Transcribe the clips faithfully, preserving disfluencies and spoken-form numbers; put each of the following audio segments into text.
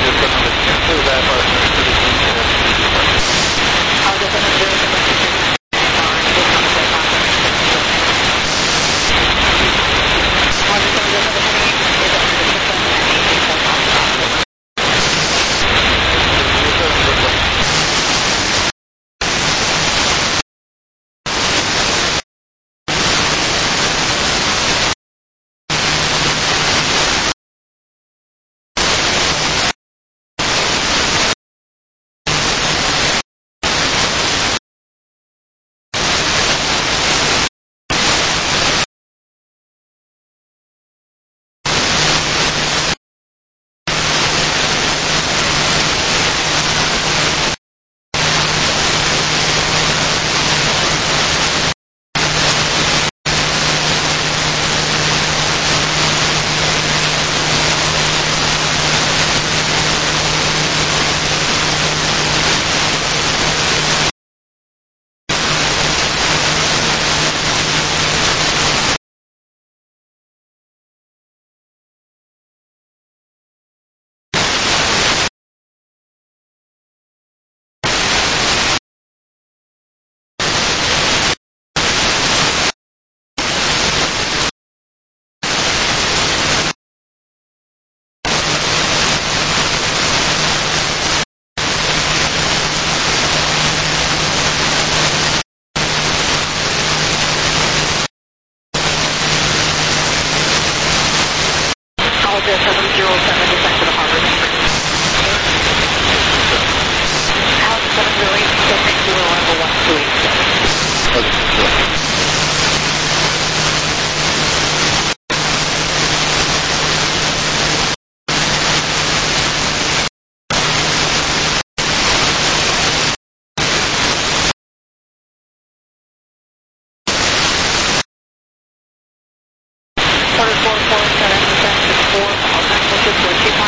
four four seven seven four, all nine one six four two five.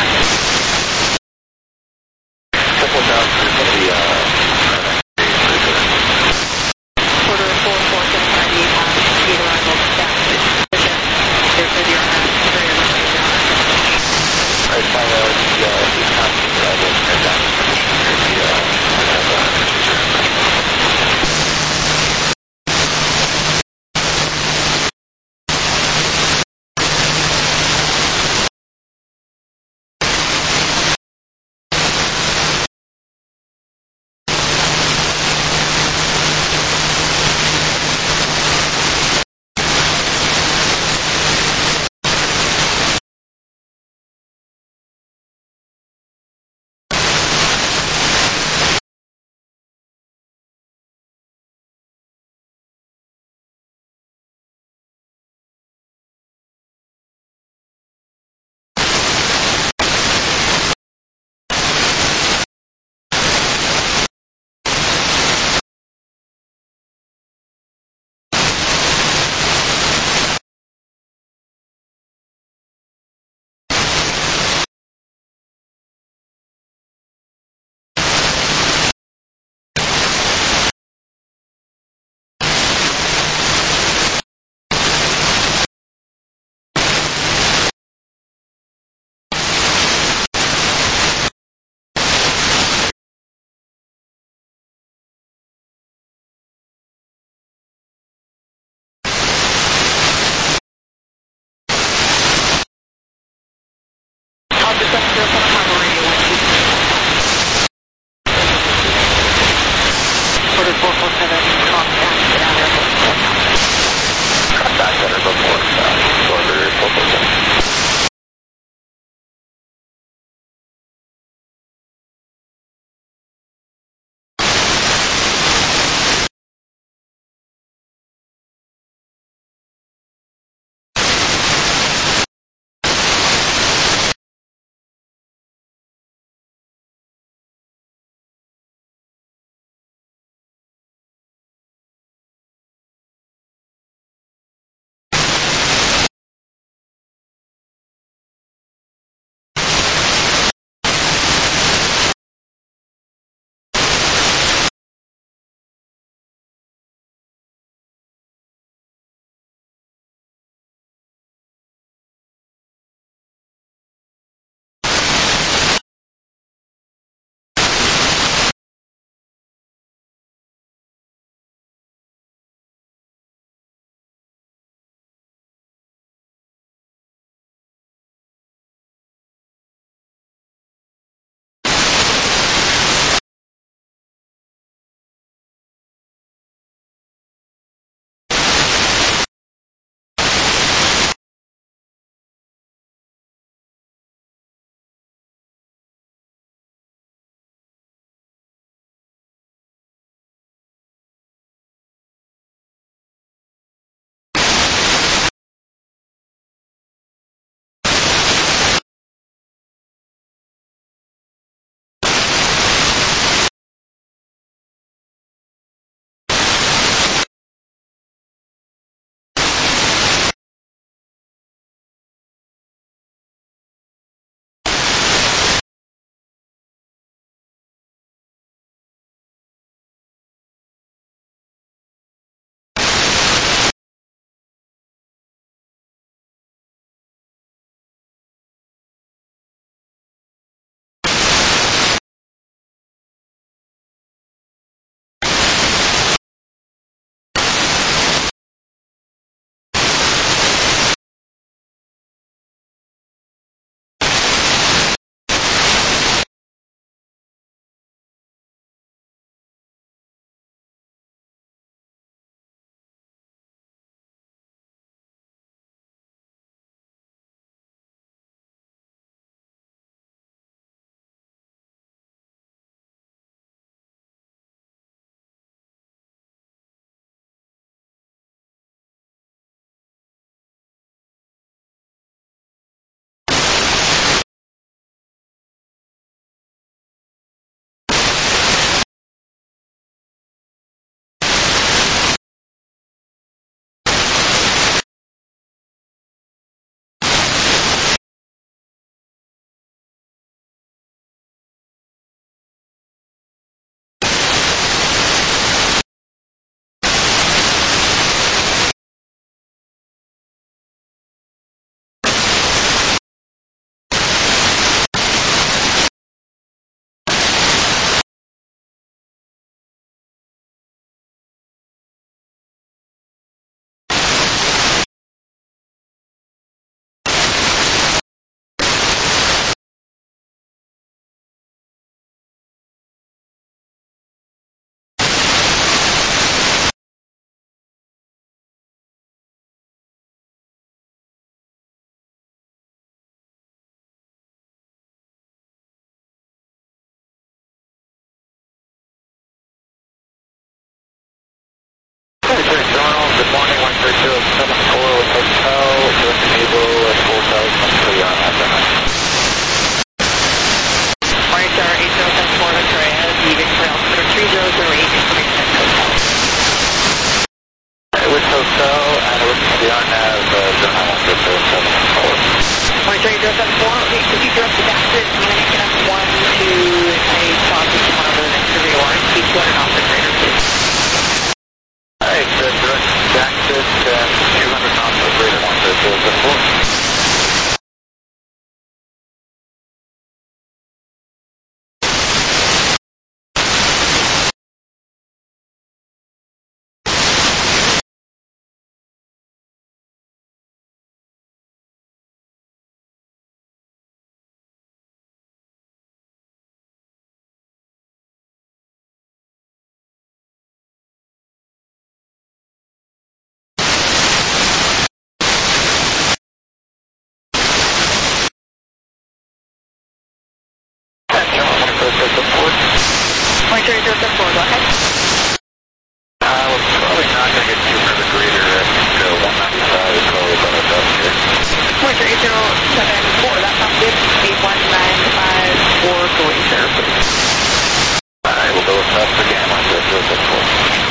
three zero seven four, go ahead. Uh, we're probably not going to get too far the greater. I think uh, one ninety-five is probably about our best here. one three zero seven four, that sounds good. eight one nine five four Glacier, please. Alright, we'll go with fast again, one zero zero seven four.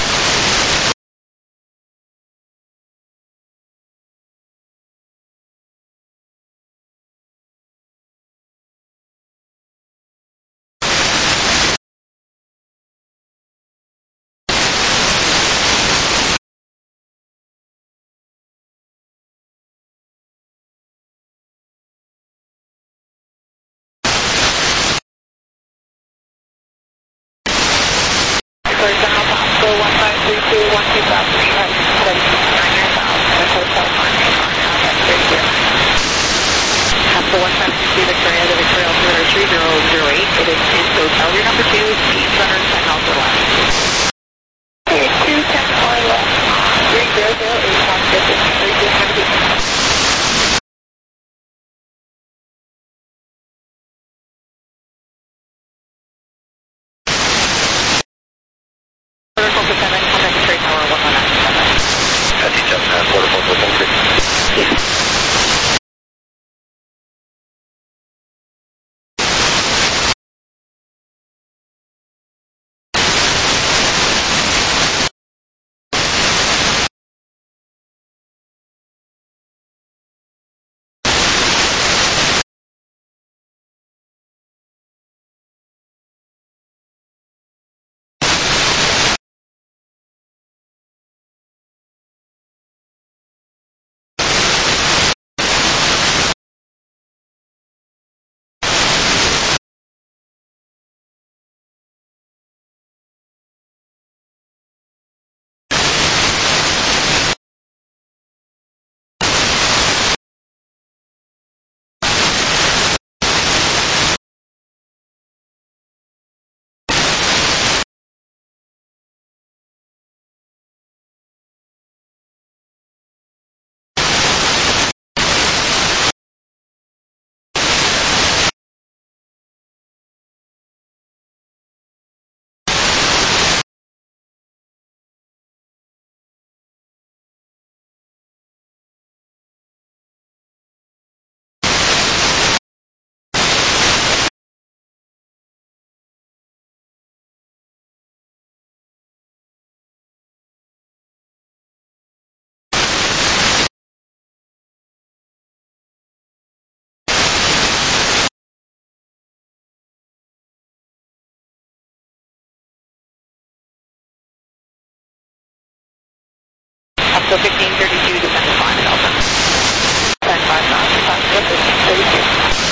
Clear General Possible one five three two one two five three right, seven six nine nine thousand, and hotel one nine on now, that's three zero. Possible one five three two Victoria, the Victoria altimeter three zero zero eight, it is in hotel, your number two, speed one hundred ten miles per left. Okay, two ten or left, three zero zero eight, one fifty, three two seventy. Quarter seven, contact the trade tower one one nine seven. Taxi seven, uh, quarter four, four, four, six. Yes. So fifteen thirty-two, descend to five, Delta. ten five miles, possible fifteen thirty-two.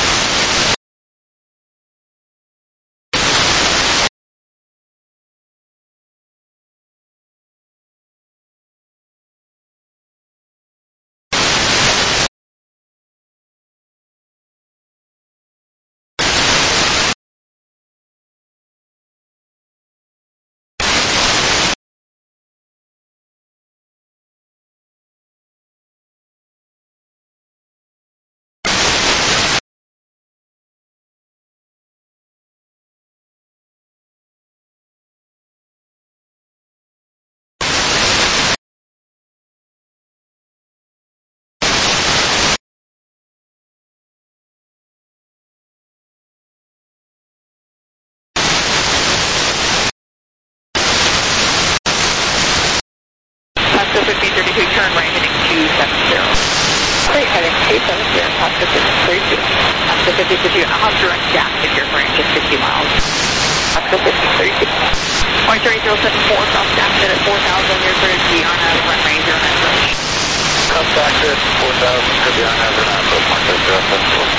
So fifteen thirty-two, turn right, heading two seven zero. Great, heading two seven zero, Oscar fifteen thirty-two. Oscar fifteen thirty-two, I'll have direct gas if you're for just sixty miles. Oscar fifteen thirty-two. one three zero seven four, cross gas at four thousand, you're clear to be on a runway zero nine approach. Cross back to four thousand, could be on hazard on approach, one zero zero seven four.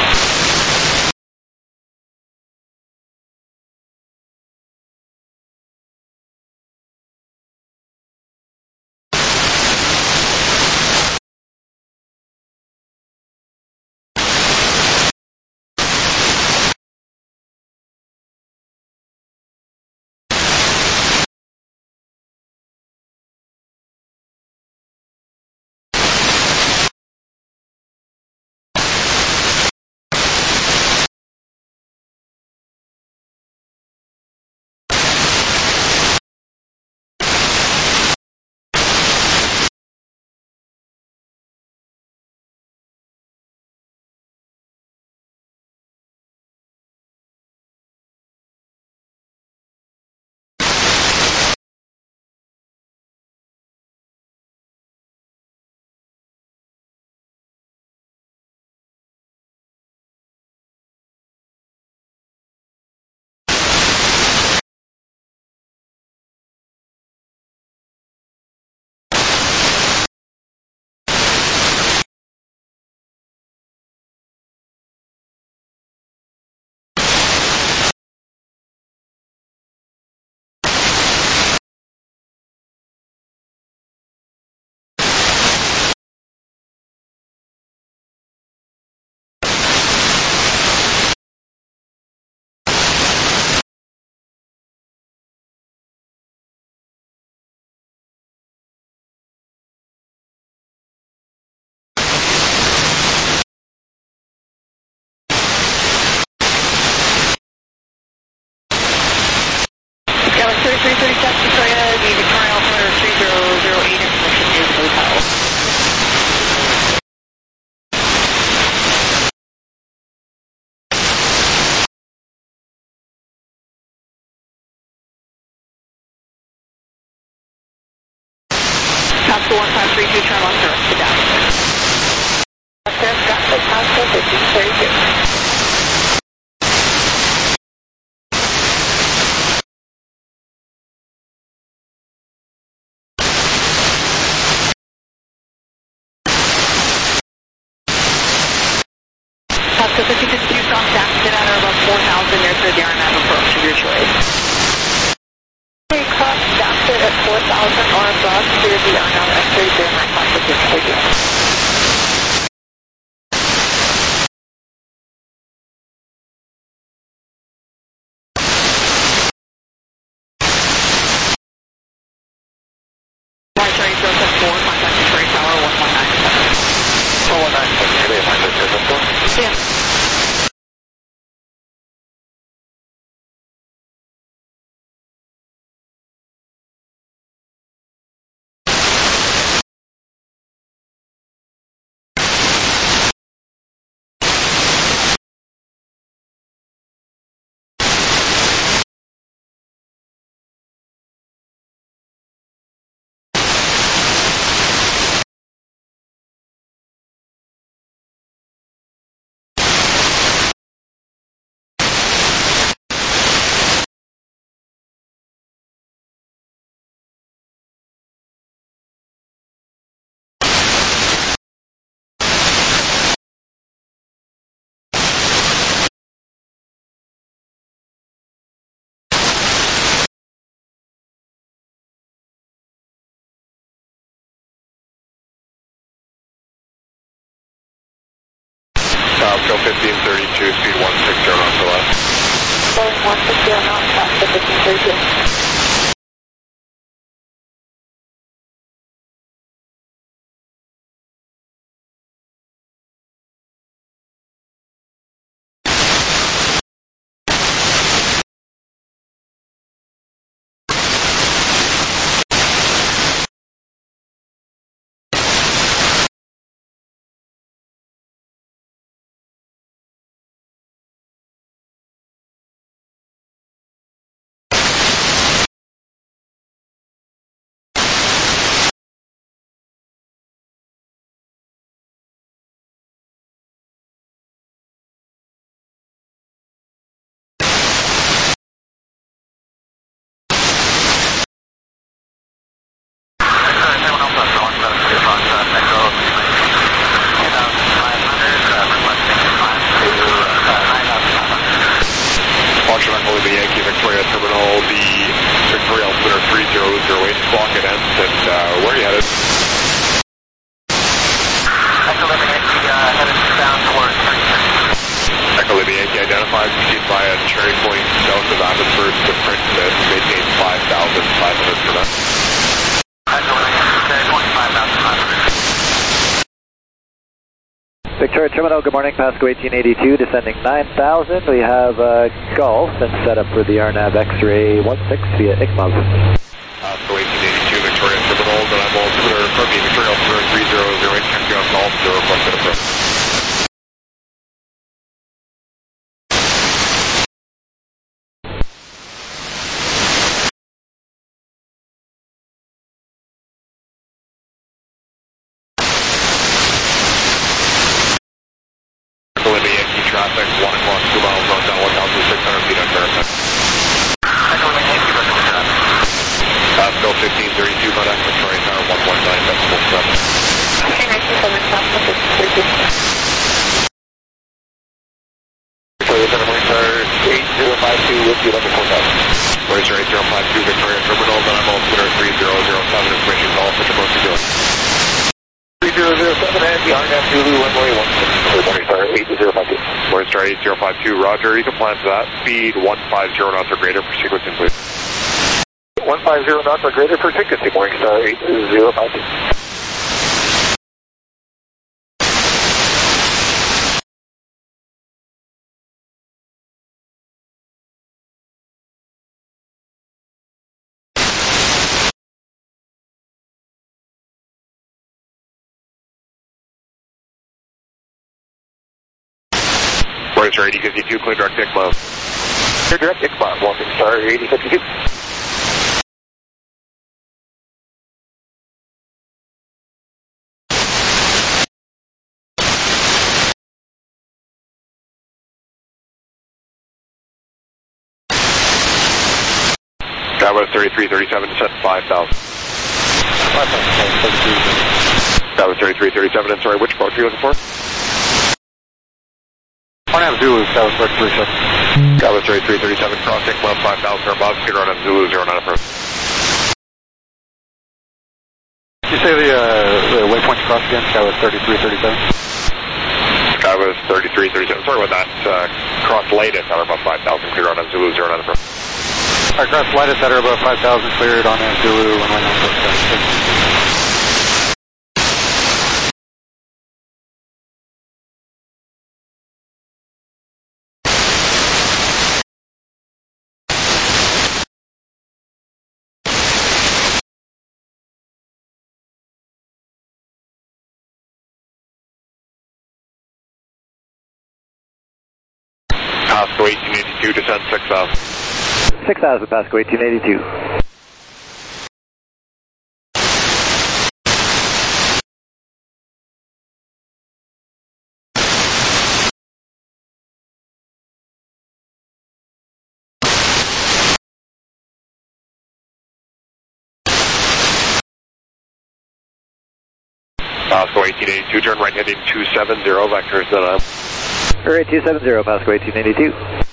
thirty-two, turn left direct to Dallas. Oscar, Scottsdale, Pasco, fifteen thirty-two. Pasco fifteen fifty-two, strong stack, get out of about four thousand there for the R N A V approach of your choice. Okay, cross Stafford at four thousand or above, clear the R N A V at thirty-three, nine five six six, thank you. White Charlie zero seven four, contact Victoria Tower one one nine seven. one one nine seven, can I find this system? Yeah. Pasco fifteen thirty-two, speed one six zero knots to left. Going one six zero knots, Pasco fifteen thirty-two. Yankee Victoria Terminal, the Victoria Altimeter three zero zero eight, clock it ends, and uh, where are you headed? Echo Lima Yankee, uh, headed down towards thirty-six. Echo Lima Yankee identified, proceed via Cherry Point south of Abbotsford to Princeton, maintain five thousand five hundred per minute. Echo Lima Yankee, Cherry Point, five thousand five hundred. Victoria Terminal, good morning, Pasco eighteen eighty-two, descending nine thousand. We have uh, Golf and set up for the R N A V X-ray one six via I C M O V. Pasco eighteen eighty-two, Victoria Terminal, and I'm altimeter, pardon me, Victoria Altimeter three zero zero eight, check you on Golf, zero requested approach. Traffic, one o'clock, two miles north, down one thousand six hundred feet on Verify. Echo Lima Yankee, looking for traffic. Pasco fifteen thirty-two, contact Victoria Tower one one nine decimal seven. Okay, nineteen seven, Pasco fifteen thirty-two. Victoria Center, Morningstar eight zero five two, Whiskey eleven four thousand. Morningstar eight zero five two, Victoria Terminal, then I'm altimeter three zero zero seven, information call, which I'm to doing. three zero zero seven, and the R N A V Zulu, runway one six, Morningstar eight zero five two. Morningstar eight zero five two, roger, you can plan for that. Speed one five zero knots or greater for sequencing, please. one five zero knots or greater for sequencing, Morningstar eight zero five two. Morningstar eighty fifty-two, clear direct I C M O V. Clear direct I C M O V, Morningstar eighty fifty-two. Skywest thirty-three thirty-seven, descend five thousand. Skywest thirty-three thirty-seven, and sorry, which boat are you looking for? Arnab Zulu, Skywest thirty-three thirty-seven. Skywest thirty-three thirty-seven, crossing level five thousand or above, speed Arnab Zulu, zero nine approach. Did you say the, uh, the waypoint cross again, Skywest thirty-three thirty-seven? Skywest thirty-three thirty-seven, sorry about that, uh, cross latest at or above five thousand, clear Arnab Zulu, zero nine approach. Alright, cross lightest at or above five thousand, cleared Arnab Zulu, one one nine approach. Pasco eighteen eighty-two, descend six thousand. six thousand, Pasco eighteen eighty-two. Pasco eighteen eighty-two, turn right heading two seven zero, vectors then up. Alright, two seven zero, Pasco eighteen eighty-two.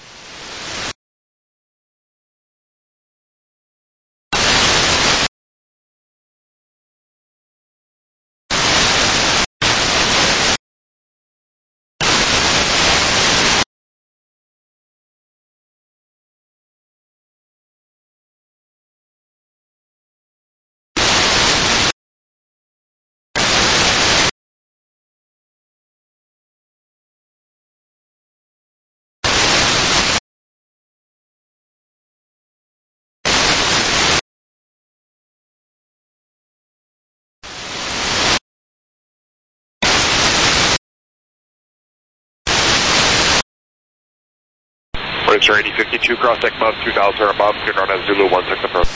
Voyager eighty fifty-two, cross deck above two thousand or above, clear Arnab Zulu, one six approach.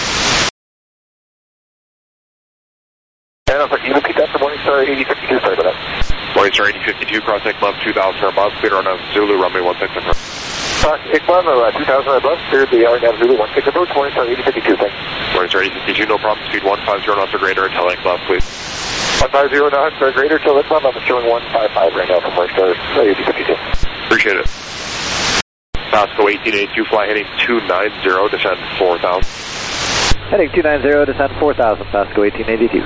And I'm sorry, can you repeat that for Morningstar eighty fifty-two, sorry about that. Voyager eighty fifty-two, cross deck above two thousand or above, clear Arnab Zulu, runway one six approach. Uh, Iqbal, uh, two thousand or above, cleared the Arnab Zulu, one six approach, Morningstar eighty fifty-two, thanks. Voyager eighty fifty-two, no problem, speed one five zero knots or greater, until Iqbal, please. one five zero knots or greater till Iqbal, I'm showing one five five right now for Morningstar eighty fifty-two. Appreciate it. Pasco eighteen eighty-two, fly heading two nine zero, descend four thousand. Heading two nine zero, descend four thousand, Pasco eighteen eighty-two.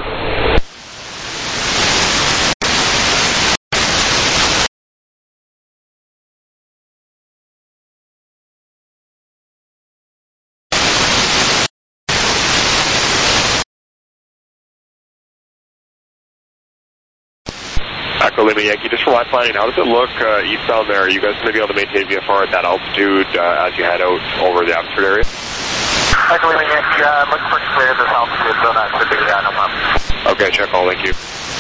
Echo Lima Yankee, just for my planning, how does it look uh, eastbound there? Are you guys going to be able to maintain V F R at that altitude uh, as you head out over the Abbotsford area? Echo Lima Yankee, uh, looks pretty clear at this altitude, so that should be, uh, no problem. Okay, check all, thank you.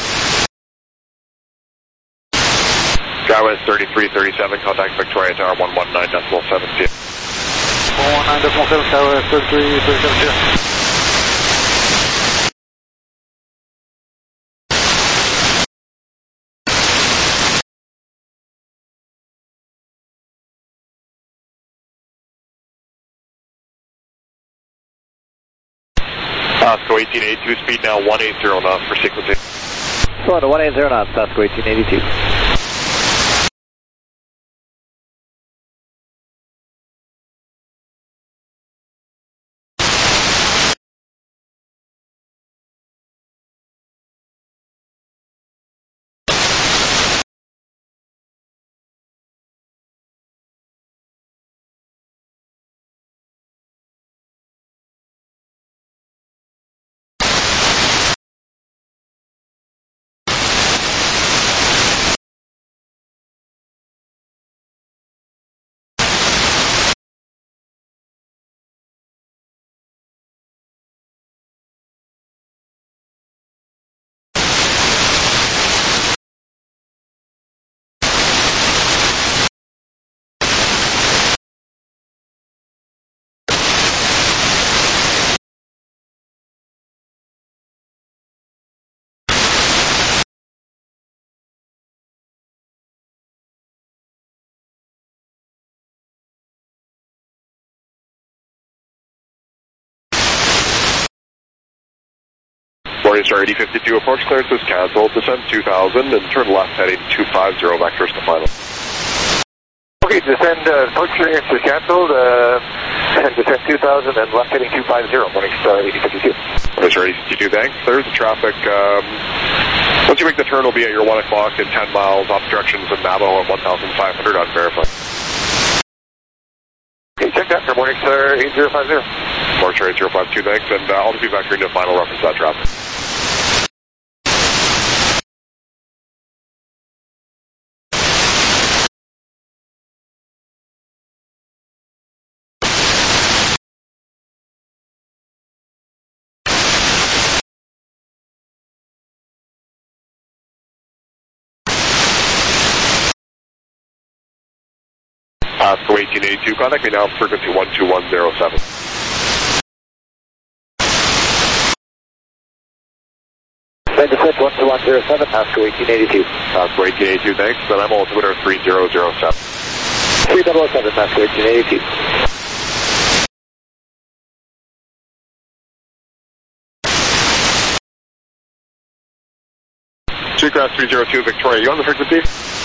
Skywest thirty-three thirty-seven, contact Victoria Tower one one nine decimal seven zero. one one nine decimal seven, Skywest thirty-three thirty-seven, Pasco eighteen eighty-two, speed now one eighty knots for sequencing. So on to one eighty knots, Pasco eighteen eighty-two. Morningstar eighty fifty-two, approach clearance is canceled. Descend two thousand and turn left heading two five zero, vectors to final. Okay, descend, uh, approach clearance is canceled, uh, and descend two thousand and left heading two five zero, Morningstar eighty fifty-two. Morningstar eighty fifty-two, thanks. There's the traffic. Um, once you make the turn, we'll be at your one o'clock in ten miles, off directions in Navajo at one thousand five hundred, unverified. Okay, check that for Morningstar eight zero five zero. Morningstar eight zero five two, thanks, and uh, I'll just be vectoring to final reference that traffic. Pasco eighteen eighty-two, contact me now, frequency one two one zero seven. Send descent one two one zero seven, Pasco eighteen eighty-two. Pasco eighteen eighty-two, thanks, and I'm altimeter three zero zero seven. three zero zero seven, Pasco eighteen eighty-two. Seacraft three zero two, Victoria, you on the frequency?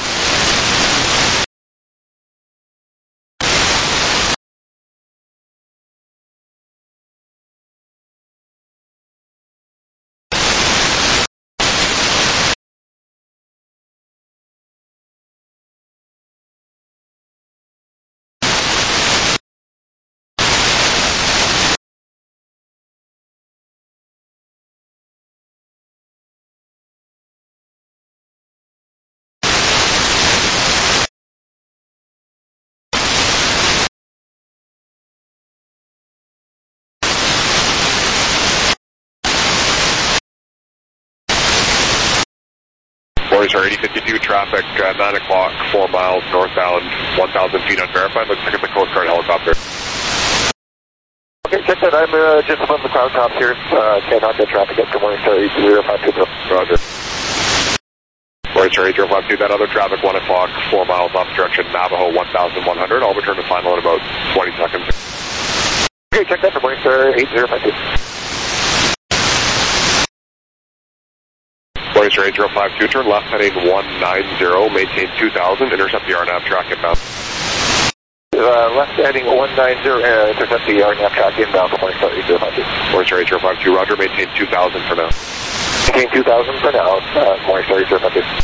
Morningstar eighty fifty-two, traffic, uh, nine o'clock, four miles, northbound, one thousand feet unverified. Looks like it's a Coast Guard helicopter. Okay, check that. I'm uh, just above the cloud tops here. Uh, cannot get traffic up to Morningstar eight zero five two. Roger. Morningstar eight zero five two, that other traffic, one o'clock, four miles off direction, Navajo, one thousand one hundred. I'll return to final in about twenty seconds. Okay, check that for Morningstar eight zero five two. Morningstar eight zero five two, turn left heading one nine zero, maintain two thousand, intercept the R NAV track inbound. Uh, left heading one nine zero, uh, intercept the R NAV track inbound for Morningstar eight zero five two. Morningstar eight zero five two, roger, maintain two thousand for now. Maintain two thousand for now, uh, Morningstar eight zero five two.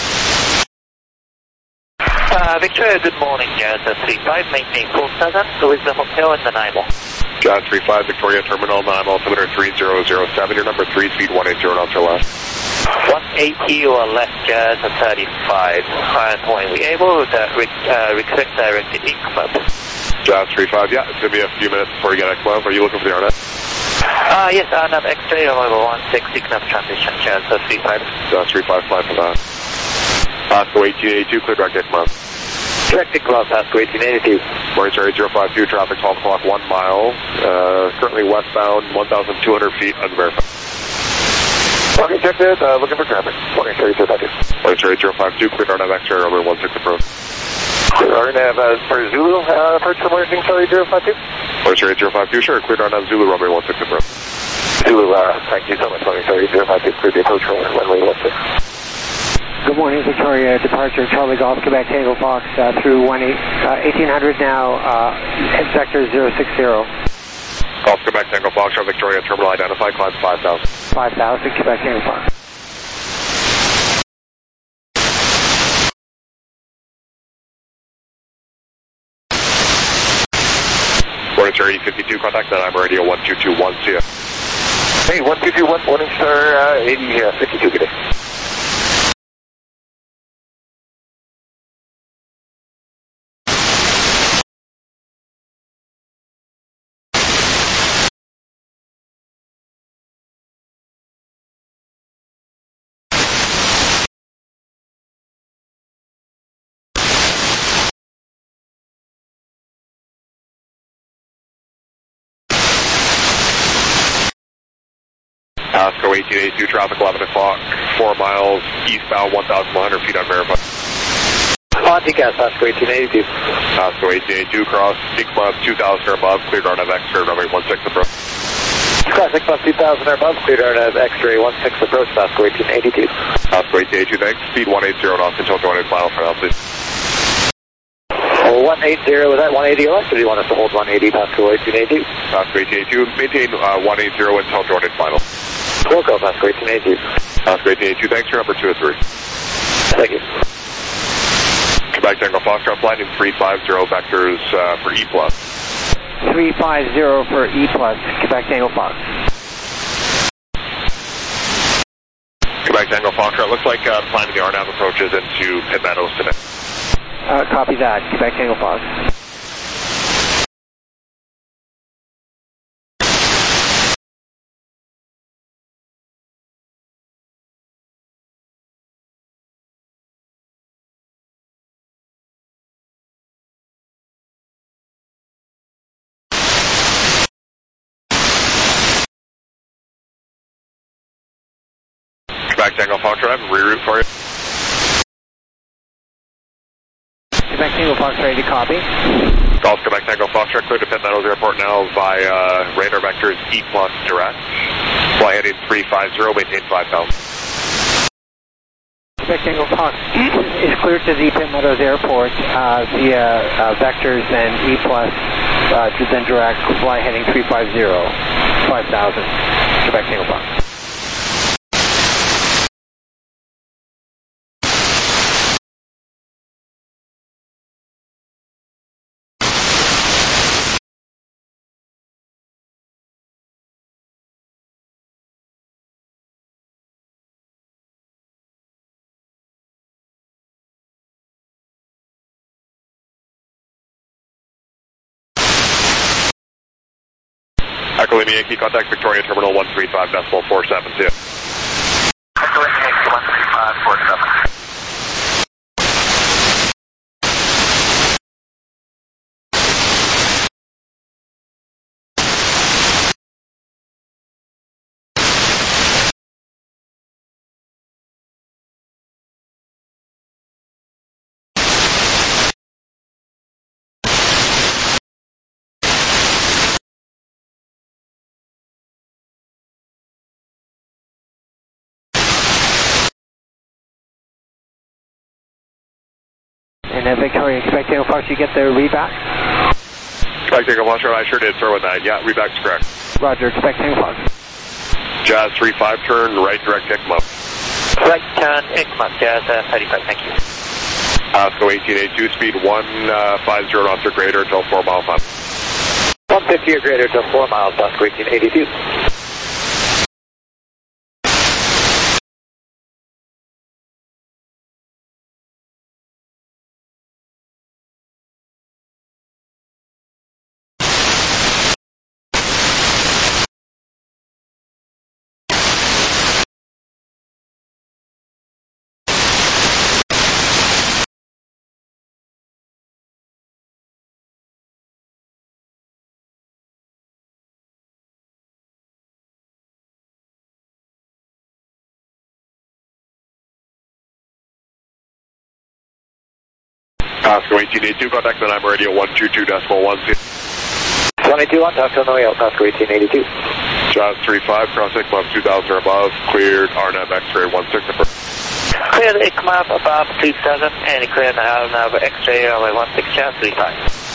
Uh, Victoria, good morning, Jazz three five, maintain four thousand, so is the hotel in Nanaimo. Jazz three five, Victoria Terminal, nine, altimeter three zero zero seven, your number three, speed one eighty knots or less. one eighty or less, Jazz thirty-five. Uh, when we able to re uh, request direct ICMAP. Jazz three five, yeah, it's going to be a few minutes before you get ICMAP. Are you looking for the R NAV? Uh, yes, R NAV X-ray level one six, ICMAP transition, Jazz three five. Jazz three five, fly for that. Pasco eighteen eighty-two, clear direct ICMAP. Direct ICMAP, Pasco eighteen eighty-two. Morningstar eight zero five two, traffic twelve o'clock, one mile, uh, currently westbound, one thousand two hundred feet, unverified. Okay, check that, uh, looking for traffic. Morningstar eight zero five two. Morningstar eight zero five two, clear R NAV X-ray, runway one six approach. Clear R NAV uh, for Zulu, uh, approach for Morningstar eight zero five two. Morningstar eight zero five two, sure, clear R NAV Zulu, runway one six approach. Zulu, uh, thank you so much, Morningstar eight zero five two, clear the approach for runway one six. Good morning, Victoria. Departure Charlie Golf, Quebec Tango Fox uh, through one eight, uh, eighteen hundred now, uh, sector zero six zero. Golf Quebec Tango Fox, Victoria Terminal identified, climb five thousand. five thousand, Quebec Tango Fox. Morningstar eighty fifty-two, contact that I'm radio one two two one, see ya. Hey, one two two one, Morningstar uh, eighty fifty-two, good day. Pasco eighteen eighty-two, traffic eleven o'clock, four miles, eastbound, one thousand one hundred feet unverified. Ponticast, Pasco eighteen eighty-two. Pasco eighteen eighty-two, cross, ICMAP two thousand or above, cleared R NAV X-ray, runway one six approach. Classic plus two thousand or above, cleared R N A V X-ray one six approach, Pasco eighteen eighty-two. Pasco eighteen eighty-two, thanks. Speed one eighty and Austin Tilton one eight final for now, please. one eighty, was that one eighty or less, or do you want us to hold one eighty, Pasco eighteen eighty-two? Pasco eighteen eighty-two, maintain uh, one eighty until Jordan final. Wilco, Pasco eighteen eighty-two. Pasco eighteen eighty-two, thanks for number two or three. Thank you. Quebec Tango Foxtrot, flying in three five zero vectors uh, for E plus. three five zero for E plus, Quebec Tango Fox. Quebec Tango Foxtrot, looks like uh, climbing the R N A V approaches into Pitt Meadows today. Uh, copy that, Quebec Tango Fox. Quebec Tango Foxtrot, reroute for you. Quebec Tango Fox ready to copy. Golf Quebec Tango Foxtrot, clear to Pitt Meadows Airport now via uh, radar vectors E plus direct. Fly heading three five zero, maintain five thousand. Quebec Tango Fox is cleared to the Pitt Meadows Airport uh, via uh, vectors and E plus, uh, to then direct, fly heading three five zero, five thousand, Quebec Tango Fox. Echo Lima Yankee, contact Victoria Terminal one three five decimal four seven two. Echo Lima Yankee one three five four seven. And then Victoria, Quebec Tango Fox, you get the reback? Quebec Tango Foxtrot, I sure did, sir, with that. Yeah, reback's correct. Roger, Quebec Tango Fox. Jazz three five, turn right direct I C M A. Right turn, I C M A, Jazz uh, thirty-five, thank you. Pasco eighteen eighty-two, speed one five zero knots or greater until four miles on. one fifty or greater till four miles, Pasco eighteen eighty-two. Pasco eighteen eighty-two, contact the Nine Radio one two two decimal one zero. twenty-two on, talk to N O A L, Pasco eighteen eighty-two. Jazz three five, cross I C M A two thousand or above, cleared R N A V X-ray one six. Clear the I C M A above two thousand, and clear the R N A V X-ray runway one six, Jazz three five.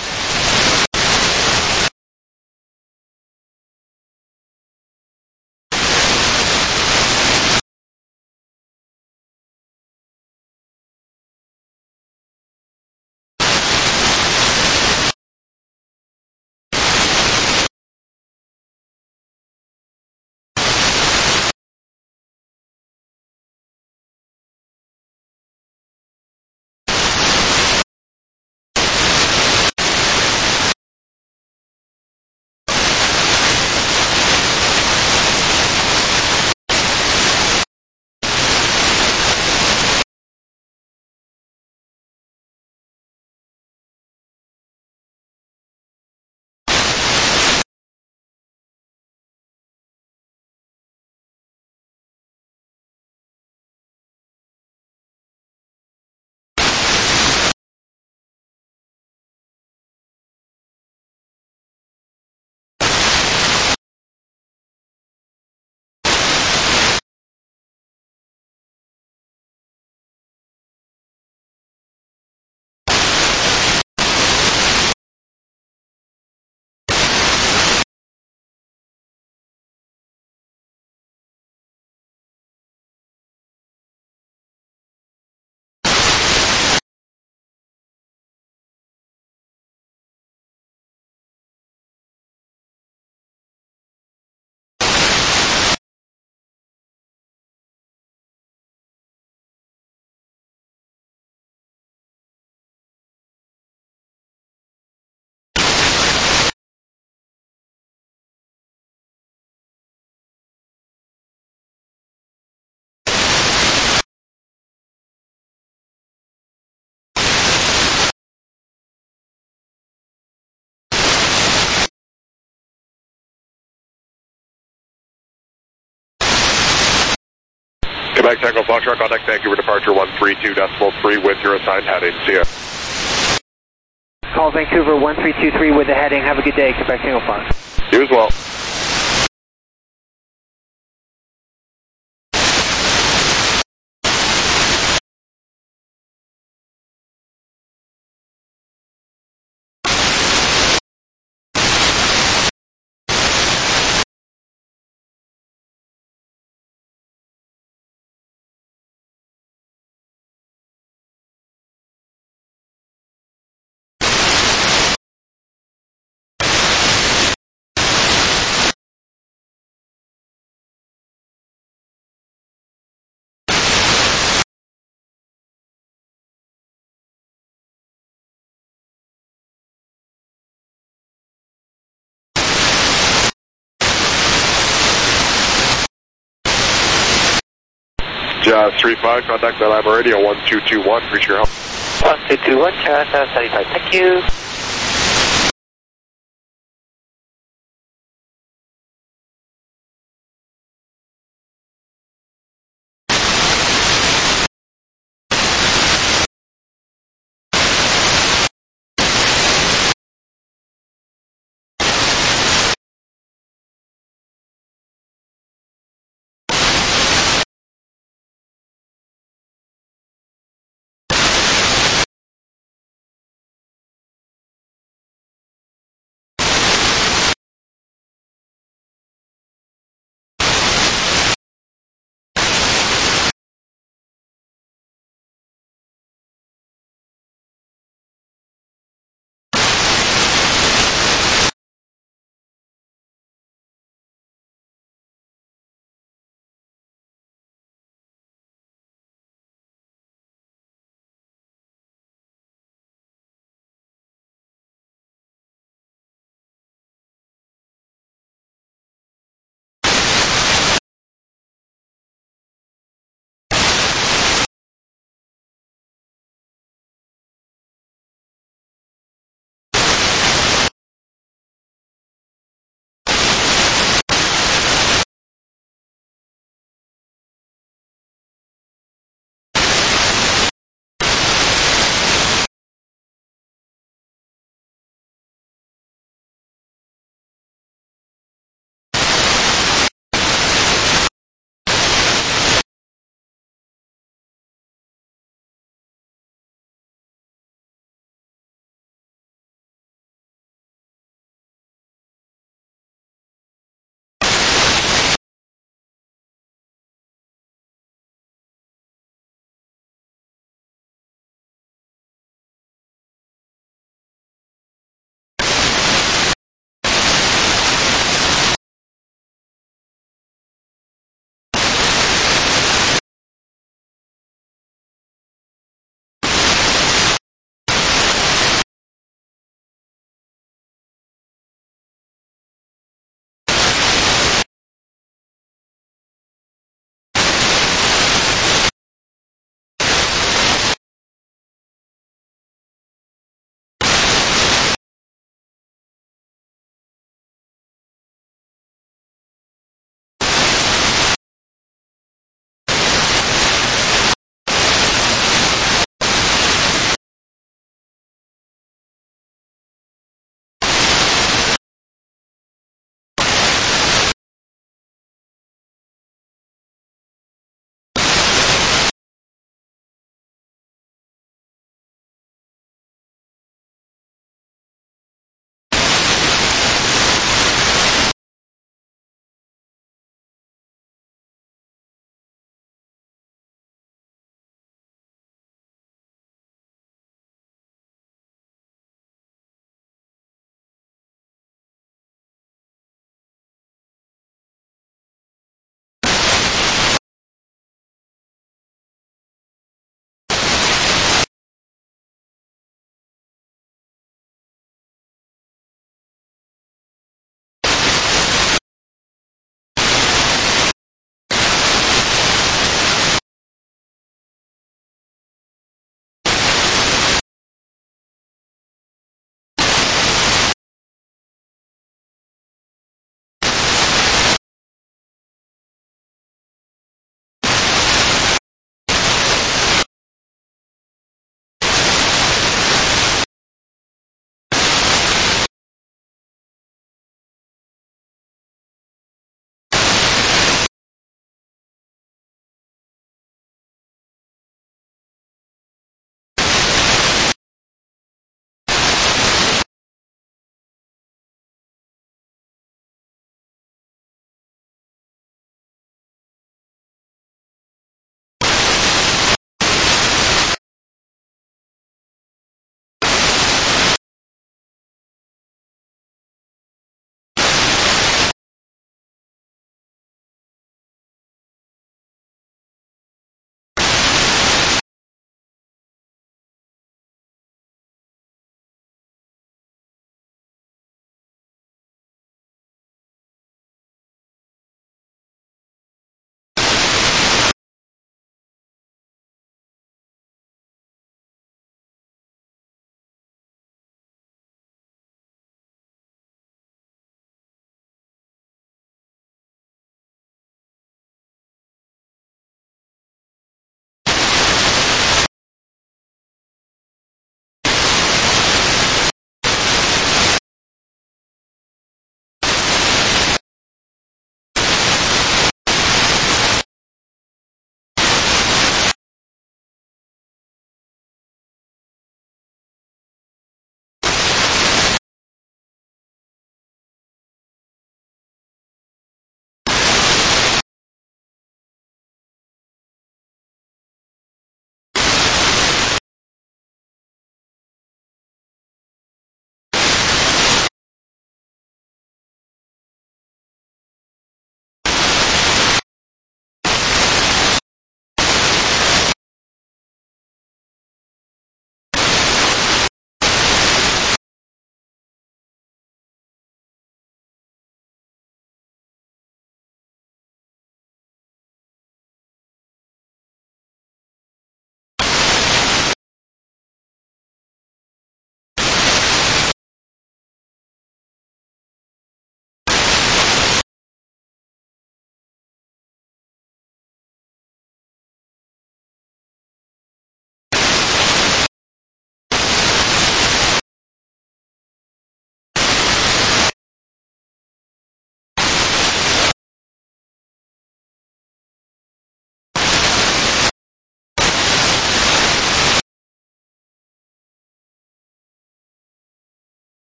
Quebec Tango Foxtrot, contact Vancouver departure one three two decimal three with your assigned heading. See ya. Call Vancouver one three two three with the heading. Have a good day, Quebec Tango Fox. You as well. Jazz three five, contact Bell Lab Radio one two two one, reach your home. one two two one, Jazz thirty-five, thank you.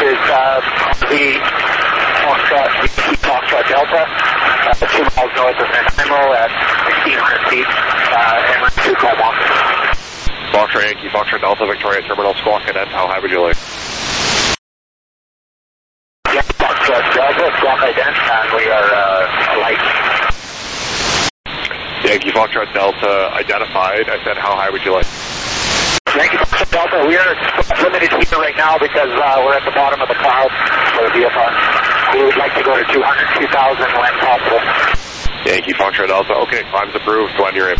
is uh, the Foxtrot, Foxtrot Delta, uh, two miles north of Nanaimo at sixteen hundred feet, uh, and we're two call one. Foxtrot Yankee, Foxtrot Delta, Victoria Terminal, Squawk Cadet, how high would you like? Yeah, Foxtrot Delta, Squawk Ident, and we are uh, light. Yankee, Foxtrot Delta, identified. I said, how high would you like? Yankee, Foxtrot Delta, we are limited here right now because uh, we're at the bottom of the cloud for the V F R. We would like to go to two hundred, two thousand when possible. Yankee, Foxtrot Delta, okay, climb's approved when you're in.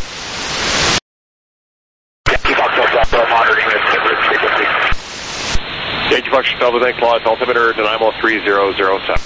Yankee, Foxtrot Delta, monitoring this frequency. Yankee, Foxtrot Delta, thanks a lot. Altimeter Nanaimo three zero zero seven.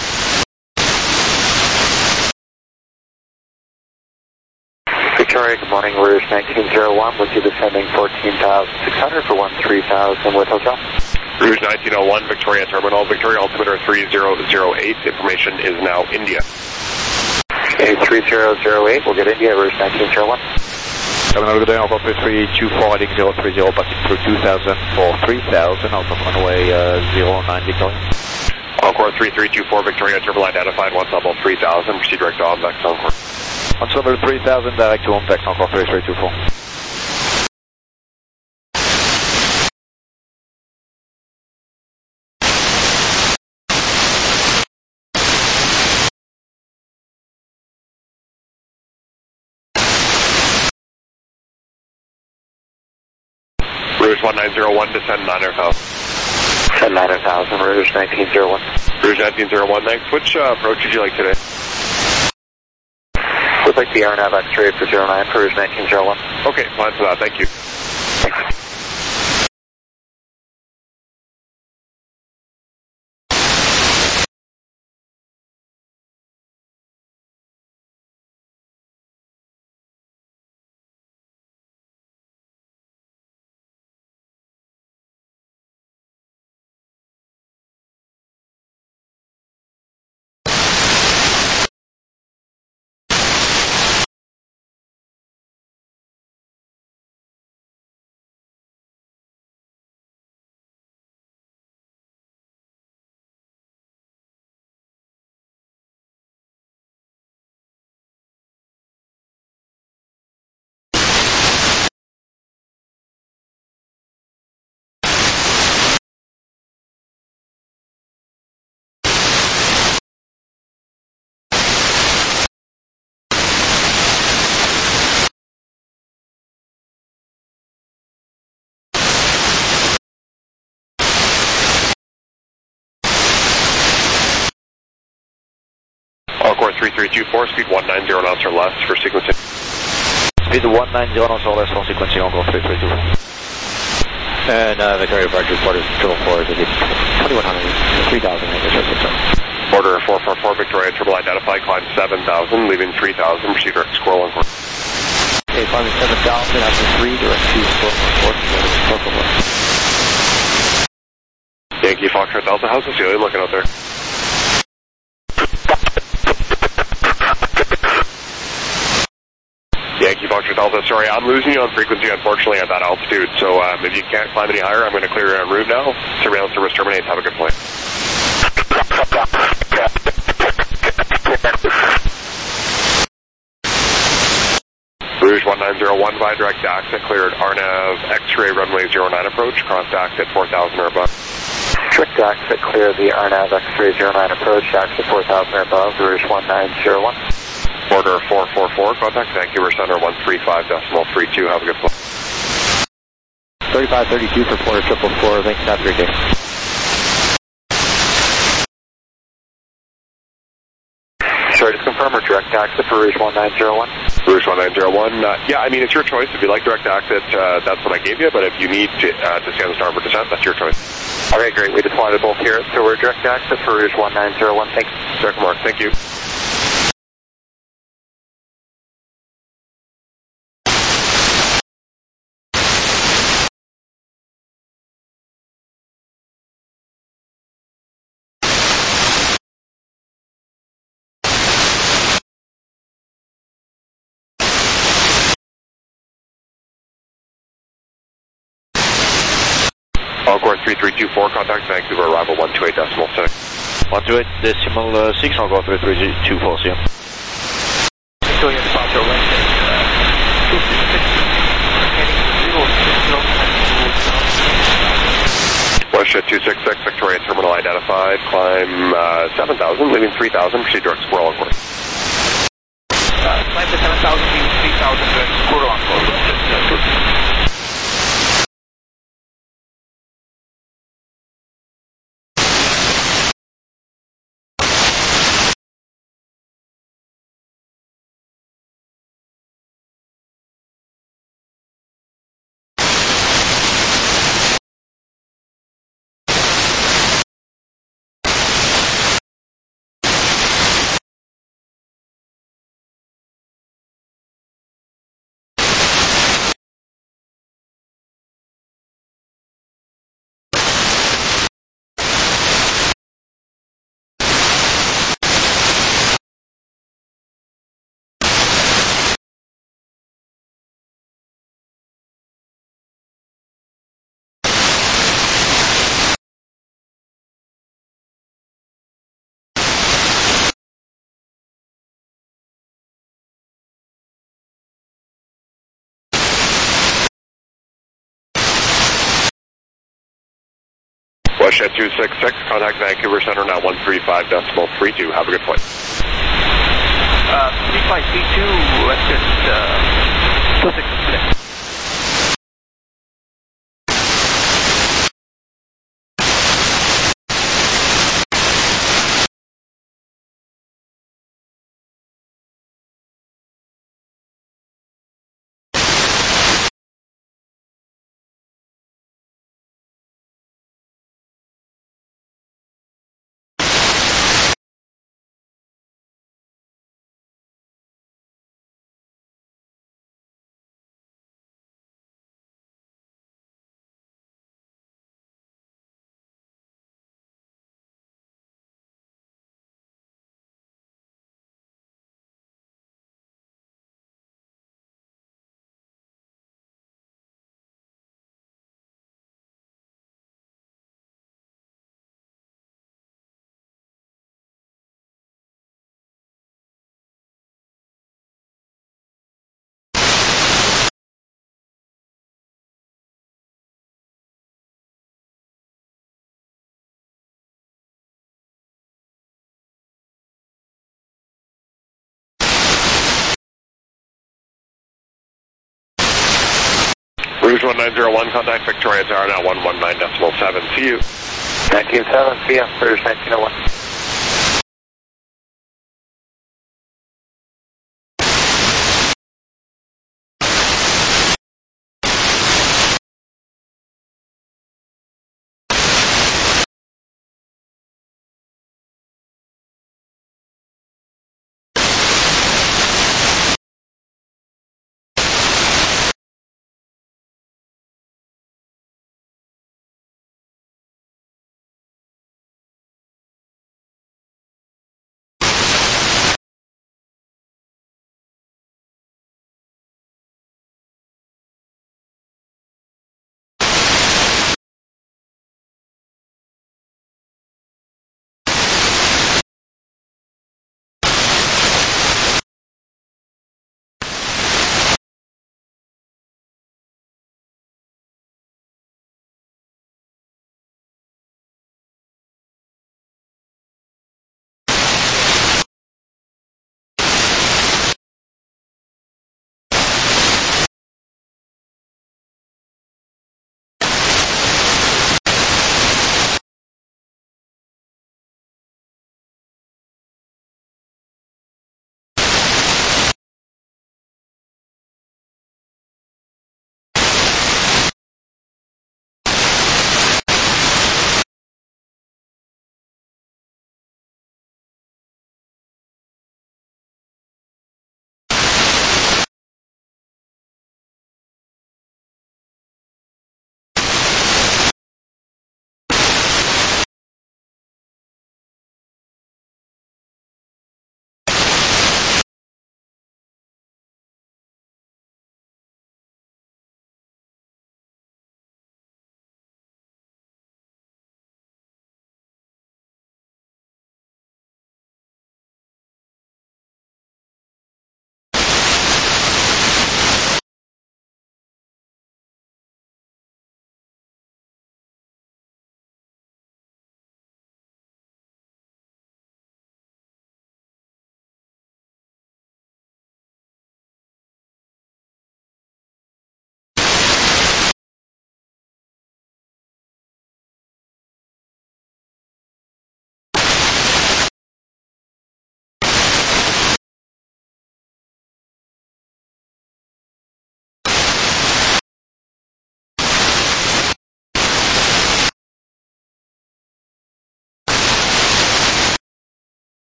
Victoria, good morning, Rouge nineteen oh one, with you descending fourteen thousand six hundred for one three thousand with hotel. Rouge nineteen oh one, Victoria Terminal, Victoria altimeter three zero zero eight, information is now India. Okay, three zero zero eight, we'll get India, Rouge nineteen oh one. Terminal, good day, Alpha three two four, heading zero three zero, passing through two thousand for three thousand, Alpha runway uh, zero nine Victoria. Encore three three two four, Victoria Terminal identified, one level three thousand, proceed direct to Omvex, Encore. Ensemble three thousand, direct to Omvex, encore three three two four. Rouge one nine zero one, descend niner thousand. Descend niner thousand, Rouge nineteen oh one. Rouge nineteen oh one, thanks. Which uh, approach would you like today? Would like the R N A V X-ray for zero nine for Rouge nineteen oh one. Okay, plan for that, thank you. Encore three three two four, speed one nine zero knots or less for sequencing. Speed one nine zero knots or less for sequencing, encore three three two four. And uh, Victoria Park reporters triple four to the twenty-one hundred, three thousand, Order four four four, Victoria Triple identified, climb seven thousand, leaving three thousand, proceed direct squirrel encore. Okay, climbing seven thousand, after three, direct to squirrel encore. Yankee Foxtrot Delta, how's the ceiling looking out there? Yankee Foxtrot Delta, sorry, I'm losing you on frequency, unfortunately, at that altitude. So um, if you can't climb any higher, I'm going to clear your en route now. Surveillance service terminates. Have a good flight. Rouge one nine zero one, via direct access, cleared R N A V X-ray runway zero nine approach, contact at four thousand or above. Direct exit, clear the R N A V X-ray zero nine approach, exit four thousand or above, Rouge one nine zero one. Order four four four, contact Vancouver Center one three five decimal three two, have a good flight. thirty-five thirty-two for Porter triple four, thanks, have a great day. Sorry to confirm, or direct exit for Rouge one nine zero one? Rouge one nine zero one, uh, yeah, I mean, it's your choice. If you like direct exit, uh, that's what I gave you, but if you need to, uh, to stay on the starboard descent, that's your choice. Okay, great, we just wanted both here, so we're direct exit for Rouge one nine zero one, thanks. Direct mark, thank you. Encore three three two four, contact Vancouver, arrival one two eight decimal six. one two eight decimal uh, six, Encore three three two four, see you. Victoria Foxtrot, Wednesday, uh, two six six, heading zero six zero nine. Watershed two six six, Victoria Terminal identified, climb uh, seven thousand, leaving three thousand, proceed direct Squirrel Encore. Uh, climb to seven thousand, leaving three thousand, direct Squirrel Encore. Watershed two six six, contact Vancouver Center now one three five decimal three two. Have a good flight. Uh, three five three two, let's just, uh, two six six. Rouge one nine zero one, contact Victoria Tower now one one nine decimal seven. See you. nineteen seven, see ya, British nineteen oh one.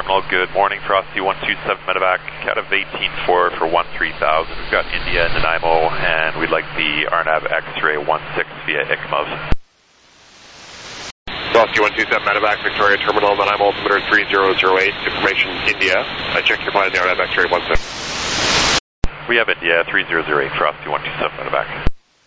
Terminal, good morning. Frosty one two seven medevac, out of eighteen four for one three thousand. We've got India, Nanaimo, and we'd like the R N A V X-ray one six via I C M O V. Frosty one two seven medevac, Victoria Terminal, Nanaimo, altimeter three zero zero eight, information India. I checked your flight on the R N A V X-ray one six. We have India, three zero zero eight, Frosty one two seven medevac.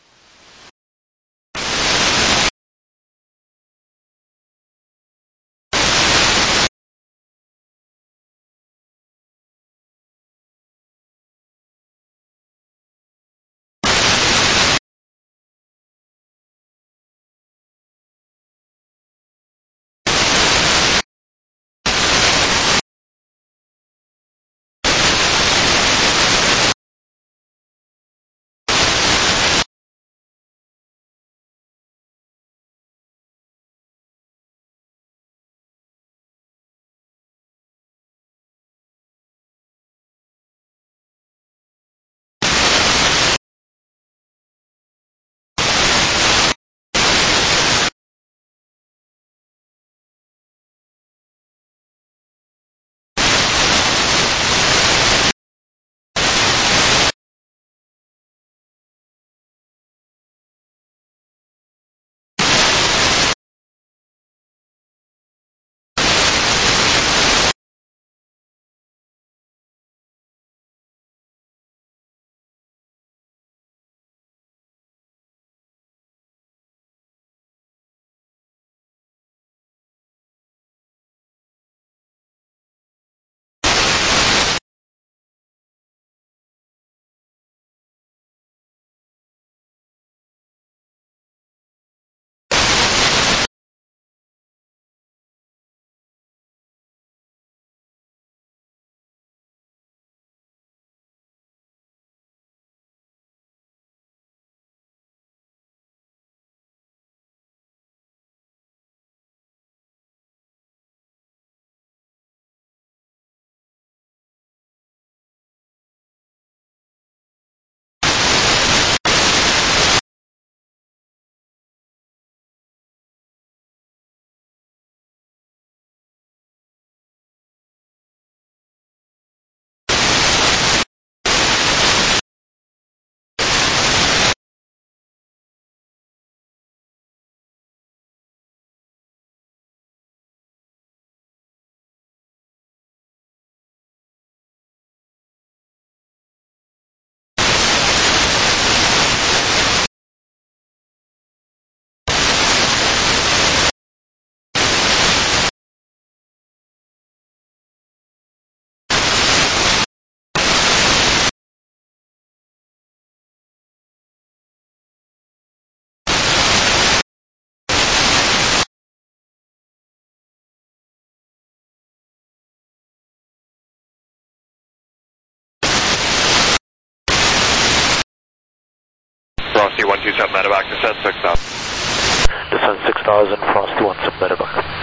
Frosty one two seven medevac, descend six thousand. Descend six thousand, Frosty one seven medevac.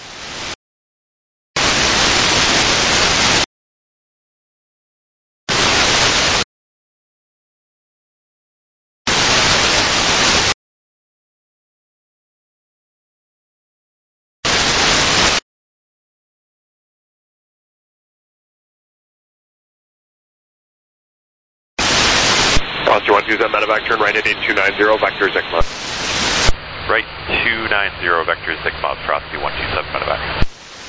Frosty one two seven medevac, turn right at eight two nine zero, vector I C M O V. Right two nine zero, vector I C M O V, Frosty one two seven medevac.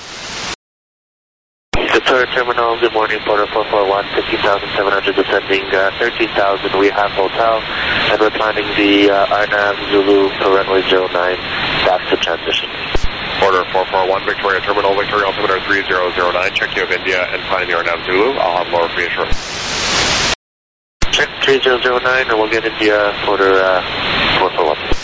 Victoria Terminal, good morning, Porter four four one, fifteen thousand seven hundred descending uh, thirteen thousand, we have hotel, and we're planning the uh, R N A V Zulu for runway zero nine, back to transition. Order four four one, Victoria Terminal, Victoria altimeter three zero zero nine, check you of India and find the R N A V Zulu. I'll have lower for you shortly. Check three zero zero nine, and we'll get India Porter uh, four four one.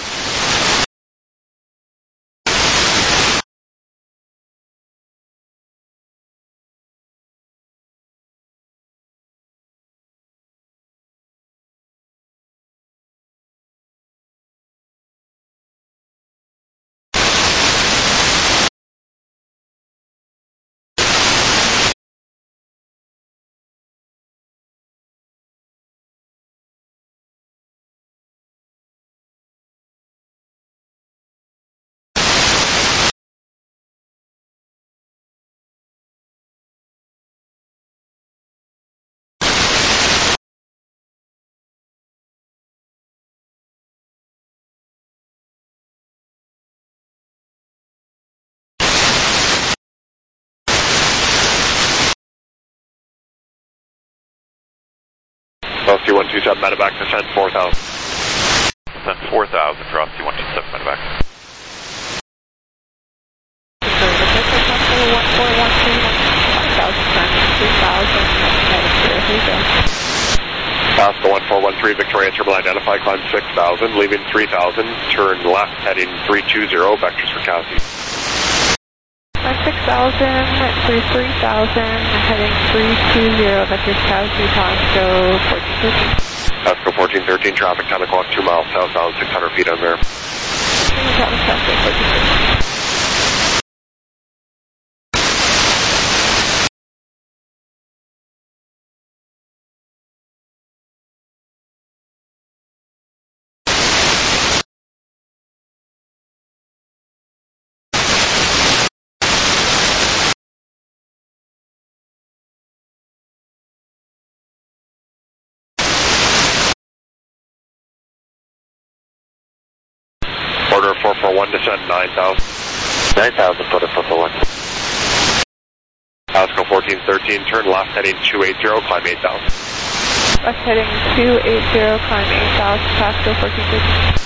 Frosty one two seven medevac, descend four thousand. Descend four thousand, Frosty one two seven medevac. one four one three one five thousand, three thousand, heading clear, here you go. Oscar one four one three, Victoria Terminal identify, climb six thousand, leaving three thousand, turn left, heading three two zero, vectors for Cassie. Climb six thousand, through three thousand, heading three two zero, vectors Cassie, Tosco fourteen thirteen. Tosco fourteen thirteen, traffic ten o'clock, two miles southbound, six hundred feet on there. Traffic Tosco fourteen thirteen. Order four four one, descend nine thousand. nine thousand, order four four one. Oscar fourteen thirteen, turn left, heading two eight zero, climb eight thousand. Left heading two eight zero, climb eight thousand, Tosco fourteen thirteen.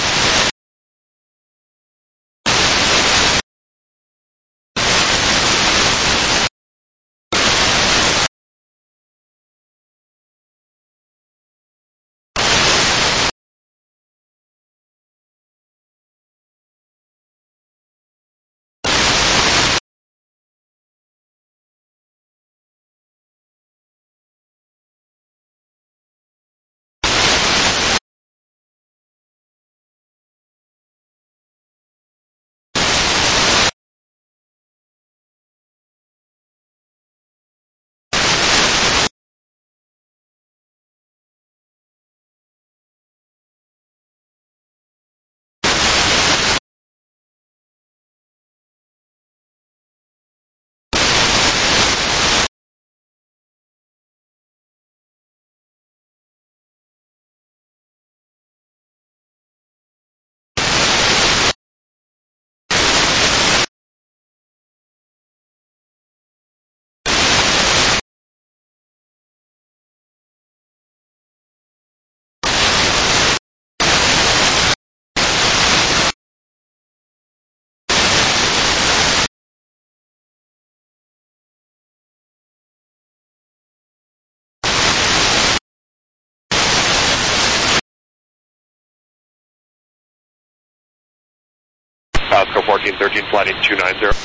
Oscar fourteen thirteen, flighting two nine zero.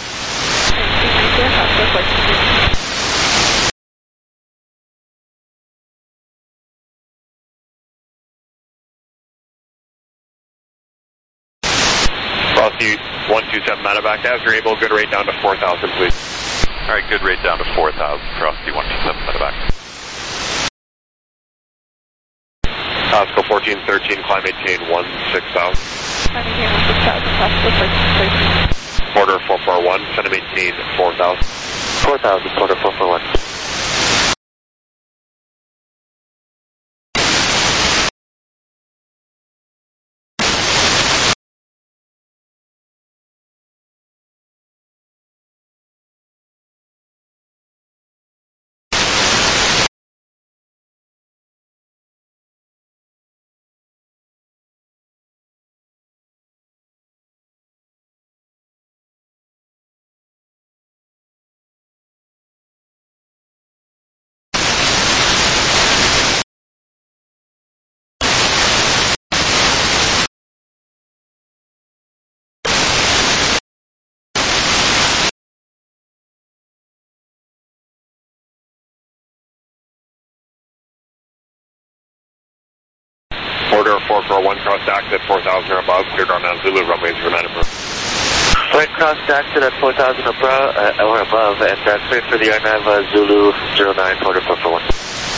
Frosty one two seven medevac, as you're able, good rate down to four thousand, please. All right, good rate down to four thousand, Frosty one two seven medevac. Oscar fourteen thirteen, climb maintain one six thousand. Maintain one six thousand, Tosco fourteen thirteen. Order four four one, send to maintain four thousand. four thousand, order four four one. Order four four one, cross exit four thousand or above, cleared on Zulu, runway zero nine above. Right, cross exit at four thousand above, uh, or above, and uh, cleared for the Arnav uh, Zulu zero nine, order four four one.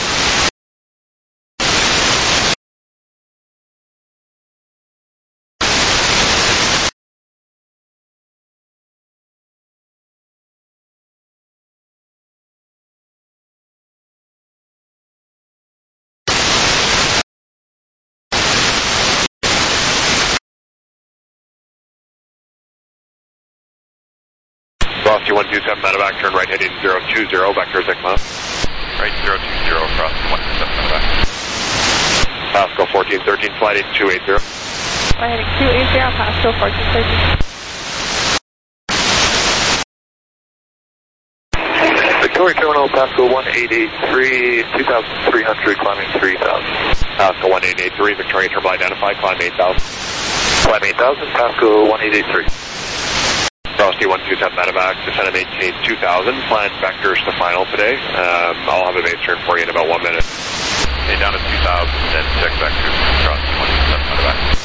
Frosty one two seven medevac, turn right heading zero two zero, vector Sigma. Right, zero two zero, Frosty one two seven medevac. thirteen, flight eight two eight zero. Flight heading two eight zero, Pasco fourteen thirteen. Victoria Terminal, Pasco one eight eight three, two thousand three hundred, climbing three thousand. Pasco one eight eight three, Victoria Terminal identified, climb eight thousand. Climb eight thousand, Pasco one eight eight three. Frosty one two seven medevac, descend and maintain two thousand, plan vectors to final today. Um, I'll have a base turn for you in about one minute. Okay, down to two thousand, then check vectors, Frosty one two seven medevac.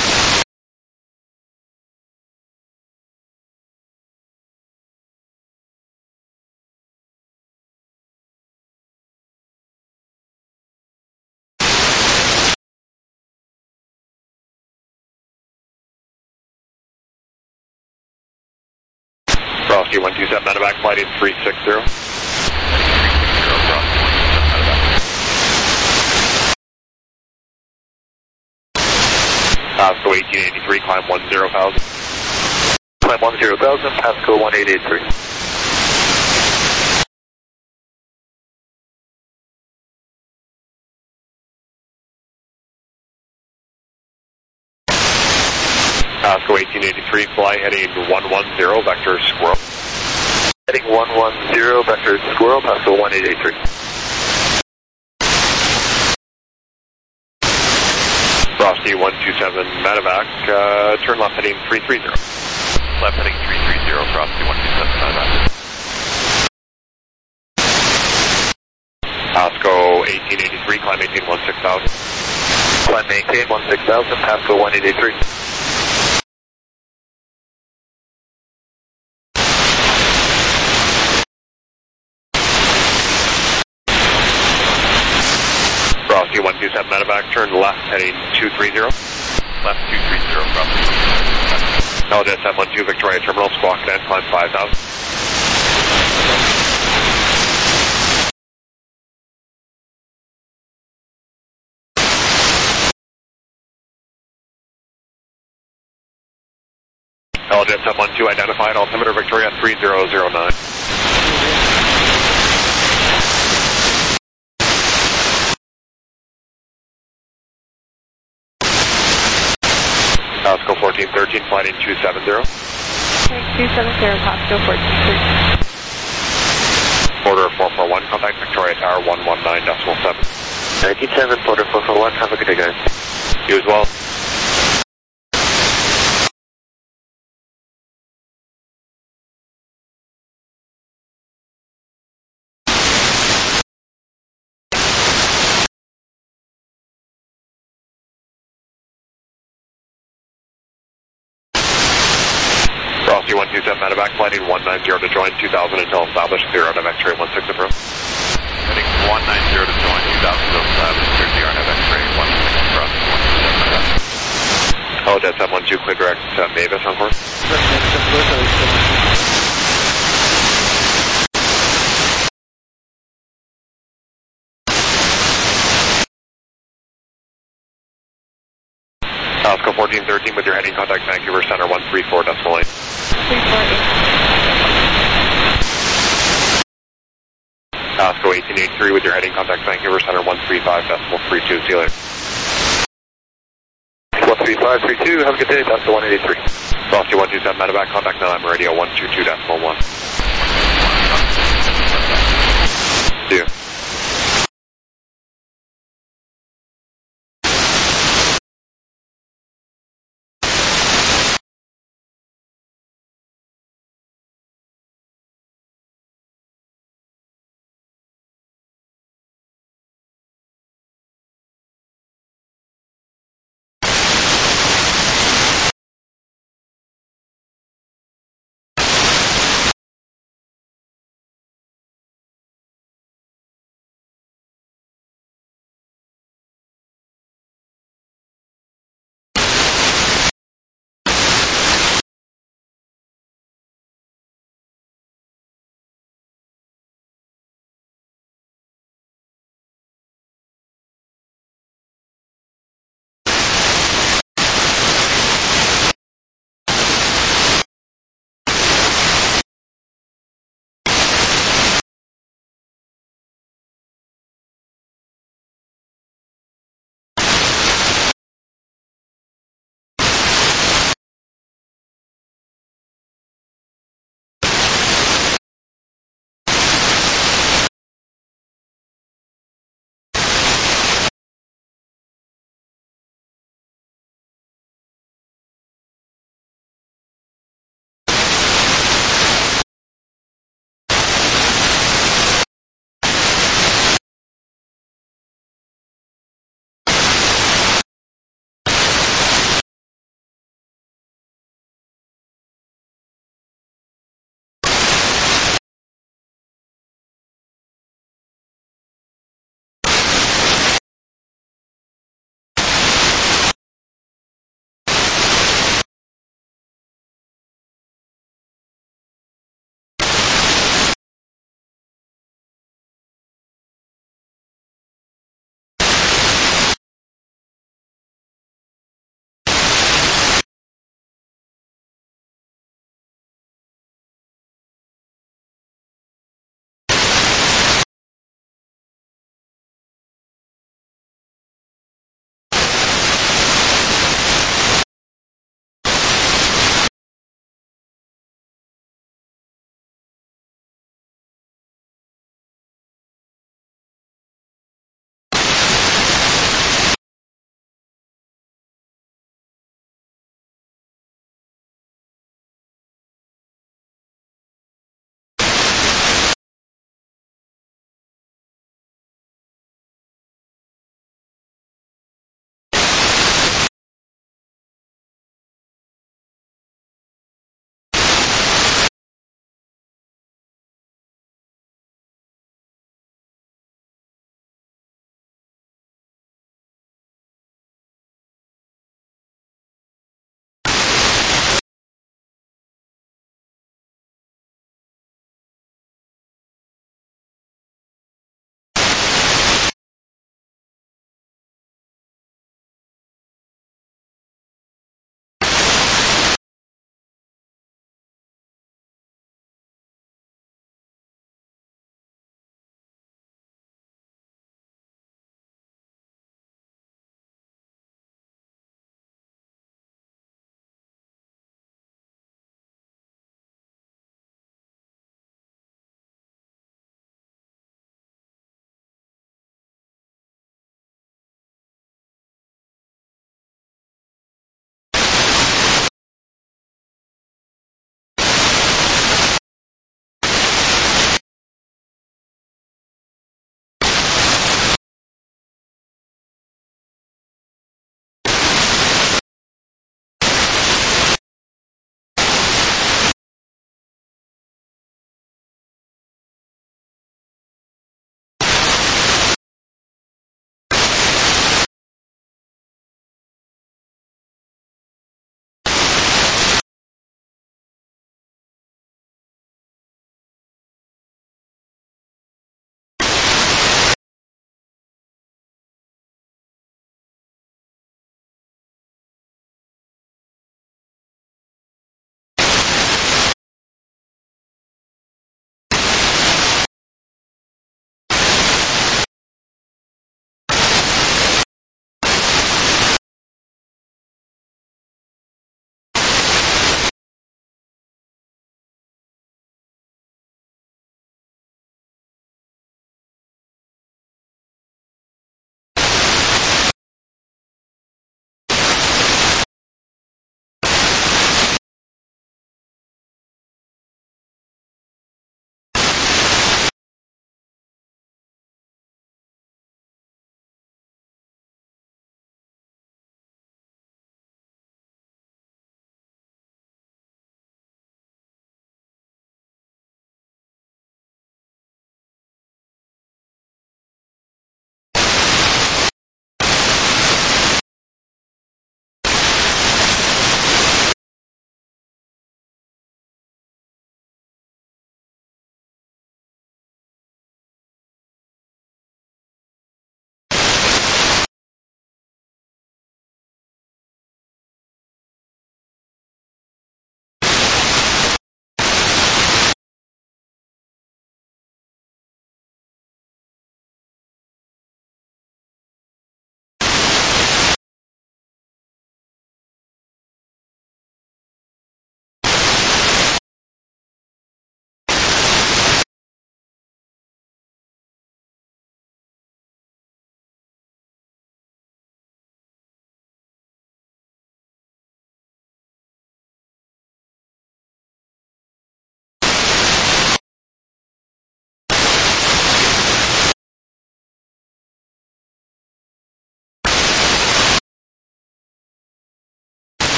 Frosty one two seven medevac, flight in three six zero. Pasco eighteen eighty-three, climb one zero thousand. Climb one zero thousand, Pasco one eight eight three. Pasco eighteen eighty-three, fly heading one one zero, vector squirrel. Heading one one zero, vector squirrel, Pasco one eight eight three. Frosty one two seven medevac, uh, turn left heading three three zero. Left heading three three zero, Frosty one two seven medevac. Pasco eighteen eighty-three, climb maintain one six thousand. Climb maintain one six thousand, Pasco one eight eight three. Frosty one two seven medevac, turn left heading two three zero. Left two three zero, Frosty one two seven medevac. L J S M one two Victoria Terminal, squawk down, climb five thousand. L J S M one two identified, altimeter Victoria three zero zero nine. Pasco fourteen thirteen, flight in two seven zero. two seven zero, Pasco fourteen thirteen. Order four four one, contact Victoria Tower one one nine decimal seven. nineteen seven, order four four one, have a good day, guys. You as well. Frosty one two seven medevac, flighting one nine zero to join two thousand until established, clear out of X-ray one six approach. Heading one nine zero to join two thousand until established, clear the R N A V X-ray one six across one two seven medevac. L J S M one two, clear direct uh, Mavis on course. Pasco fourteen thirteen with your heading contact Vancouver Center one three four decimal eight. three four eight. Pasco eighteen eighty-three with your heading contact Vancouver Center one three five decimal three two. See you later. one three five three two, have a good day, Pasco one eight eight three. Frosty one two seven medevac, contact Nine Radio one two two decimal one. See you.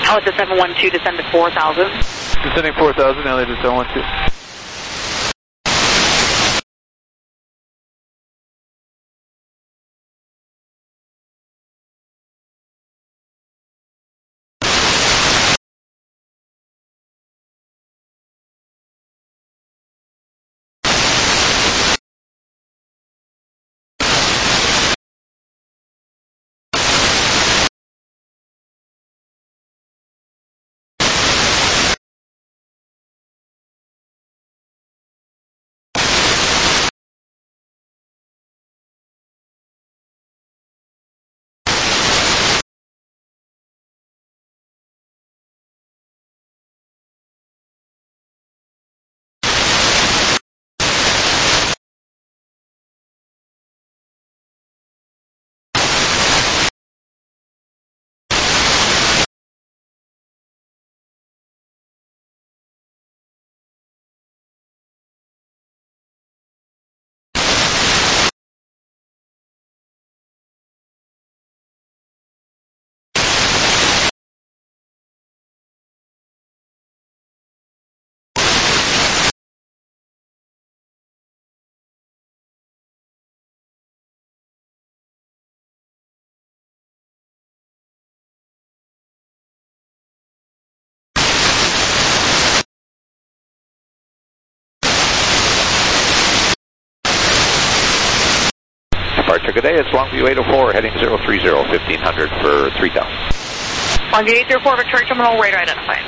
Delta seven one two, descend to four thousand. Descending four thousand, now they just seven one two. Departure, good day, it's Longview eight oh four, heading zero three zero, fifteen hundred for three thousand. Longview eight oh four, Victoria Terminal, radar identified.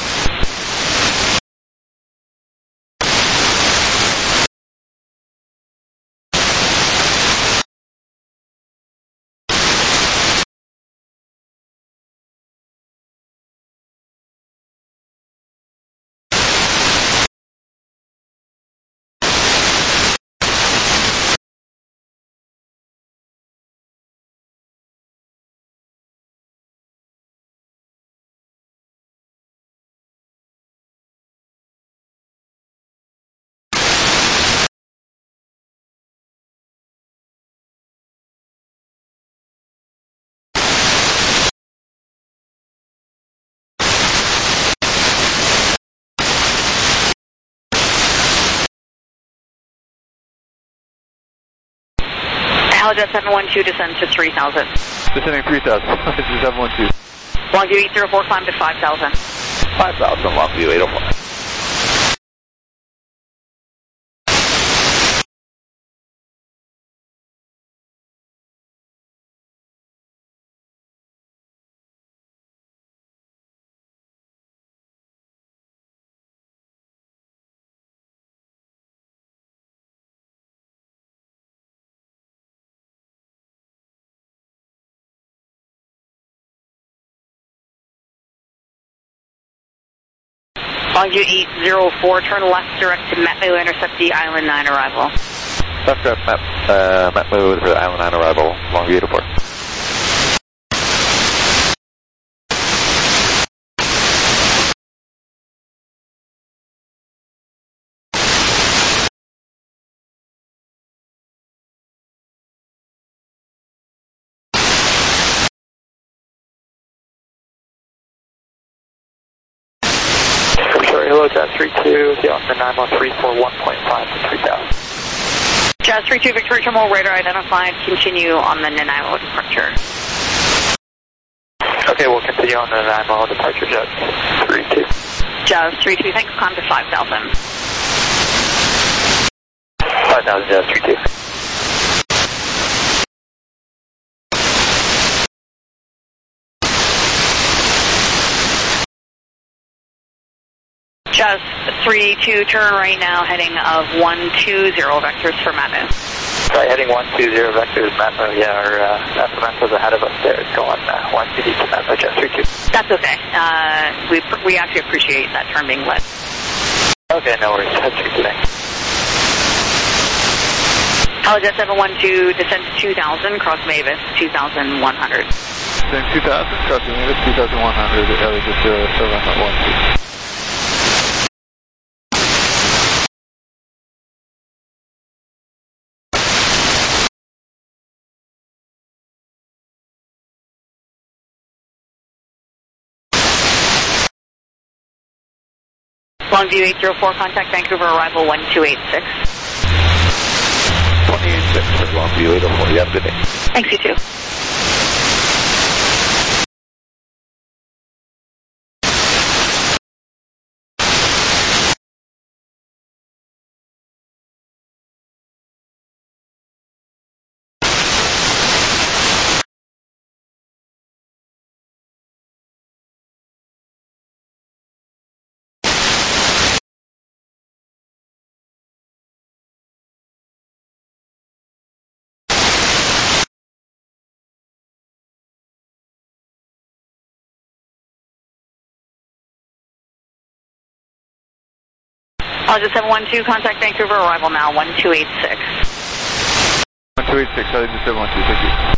Aljet seven one two, descend to three thousand. Descending three thousand, this is seven one two. Longview eight oh four, climb to five thousand. five thousand, Longview eight oh four. Longview eight oh four, turn left direct to Metmu, intercept the Island nine arrival. Left direct map, uh, map move for the Island nine arrival, Longview eight oh four. Hello, Jazz three two, the on the nine one three four one point five to three thousand. Jazz three two, Victoria Terminal, radar identified, continue on the Nanaimo departure. Okay, we'll continue on the Nanaimo departure, Jazz three two. Jazz three two, thanks, climb to five thousand. five thousand, Jazz three two. Jazz three two, turn right now, heading of one two zero vectors for Matmu. Right, heading one two zero vectors, Matmu, yeah, our uh, estimate's ahead of us there. It's going uh, one C D to Matmu, Jazz three two. That's okay. Uh, we, we actually appreciate that turn being lit. Okay, no worries, Jazz three two, thanks. Aljet seven one two, descend to two thousand, cross Mavis, two thousand one hundred. Then two thousand, crossing Mavis, two thousand one hundred, Aljet zero seven one two. Longview eight zero four, contact Vancouver, arrival one two eight six. one eight six for Longview eight oh four. You have a good day. Thanks, you too. Alger seven one two, contact Vancouver, arrival now one two eight six. one two eight six, Alger seven one two, thank you.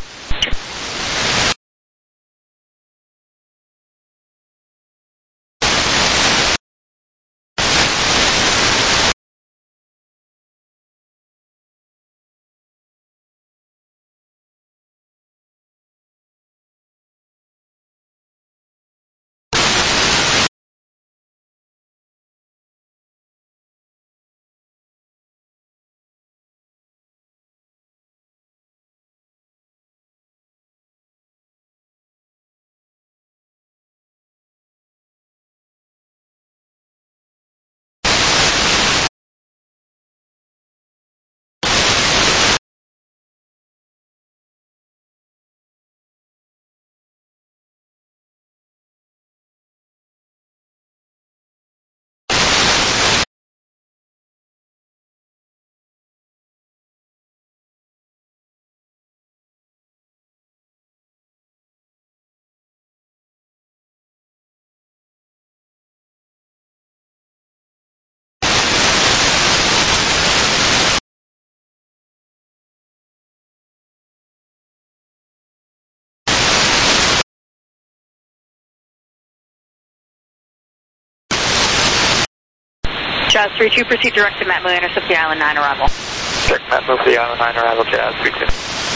Jazz three two, proceed direct to Matmoo, intercept the Island nine arrival. Direct Matmoo for the Island nine arrival, Jazz three two.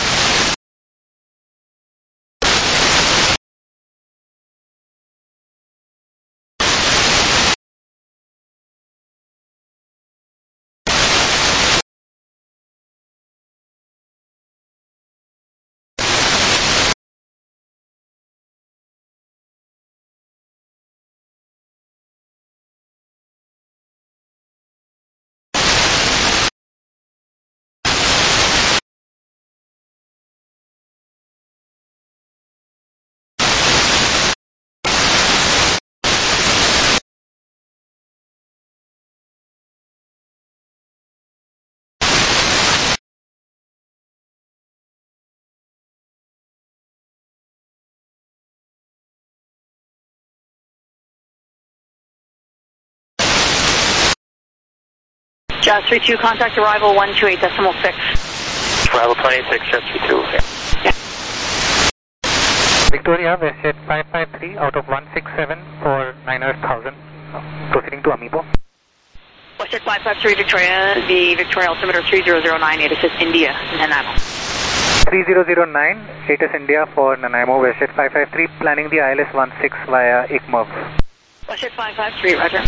Jazz three two, contact arrival one two eight decimal six. Arrival twenty-six, Jazz three two. Yeah. Victoria, WestJet five five three out of one six seven for nine hundred thousand, proceeding to Amiibo. WestJet five five three, Victoria, the Victoria altimeter three zero zero nine, A T I S India, Nanaimo. three zero zero nine, A T I S India for Nanaimo, WestJet five five three, planning the I L S one six via I C M O V. WestJet five five three, roger.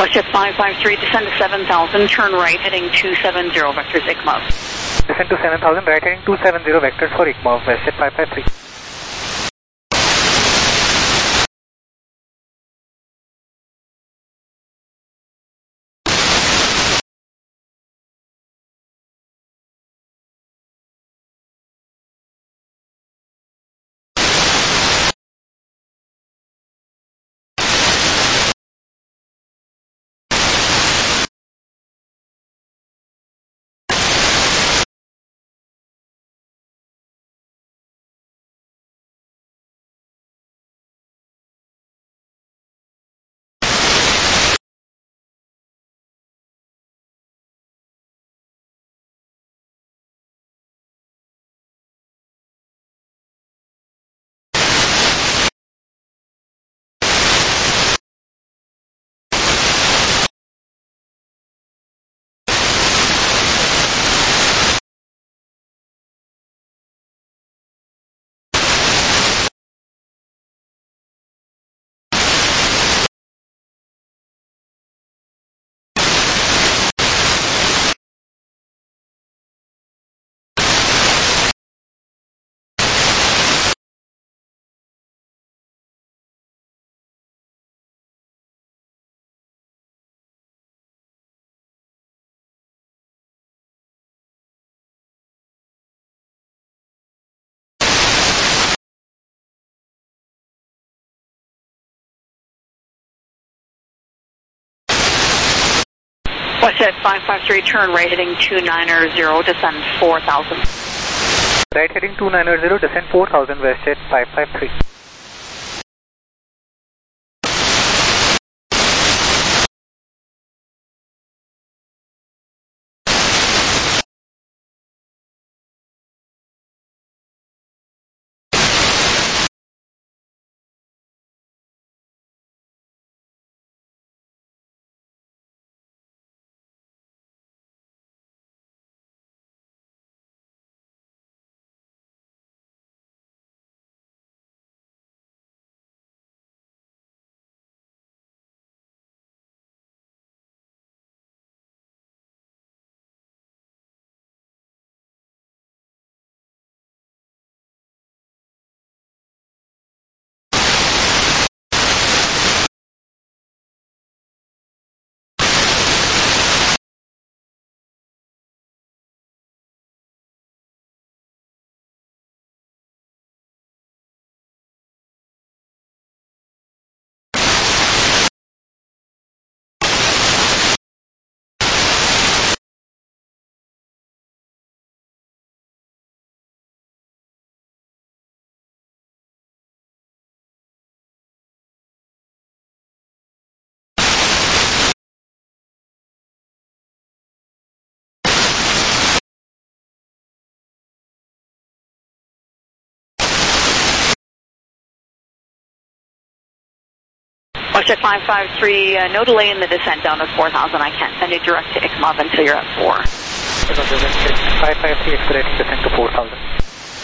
Westjet five five three, descend to seven thousand, turn right, heading two seven zero, vectors I C M O V. Descend to seven thousand, right heading two seven zero, vectors for I C M O V, Westjet five five three. Westjet five five three, turn right heading two nine zero, descend four thousand. Right heading two nine zero, descend four thousand, Westjet five five three. Westjet five five three, uh, no delay in the descent down to four thousand. I can't send you direct to I C M O V until you're at four. five five three, expediting descent to four thousand.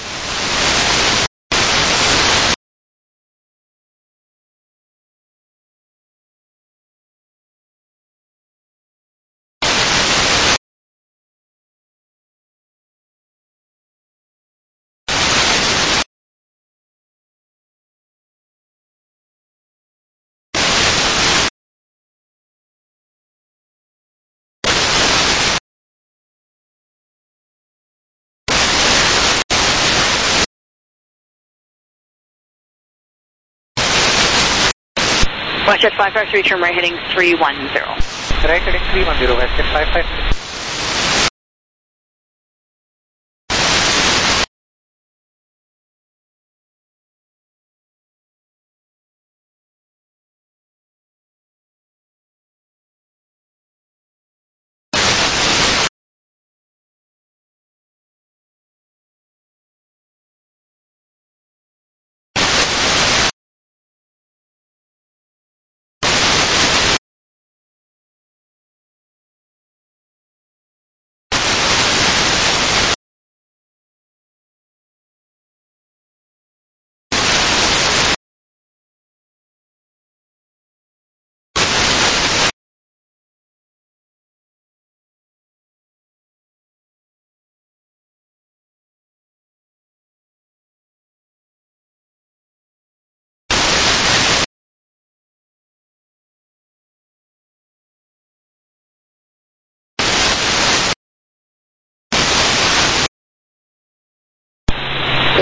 Westjet five five three, turn right heading three one zero. Right heading three one zero, Westjet five five three.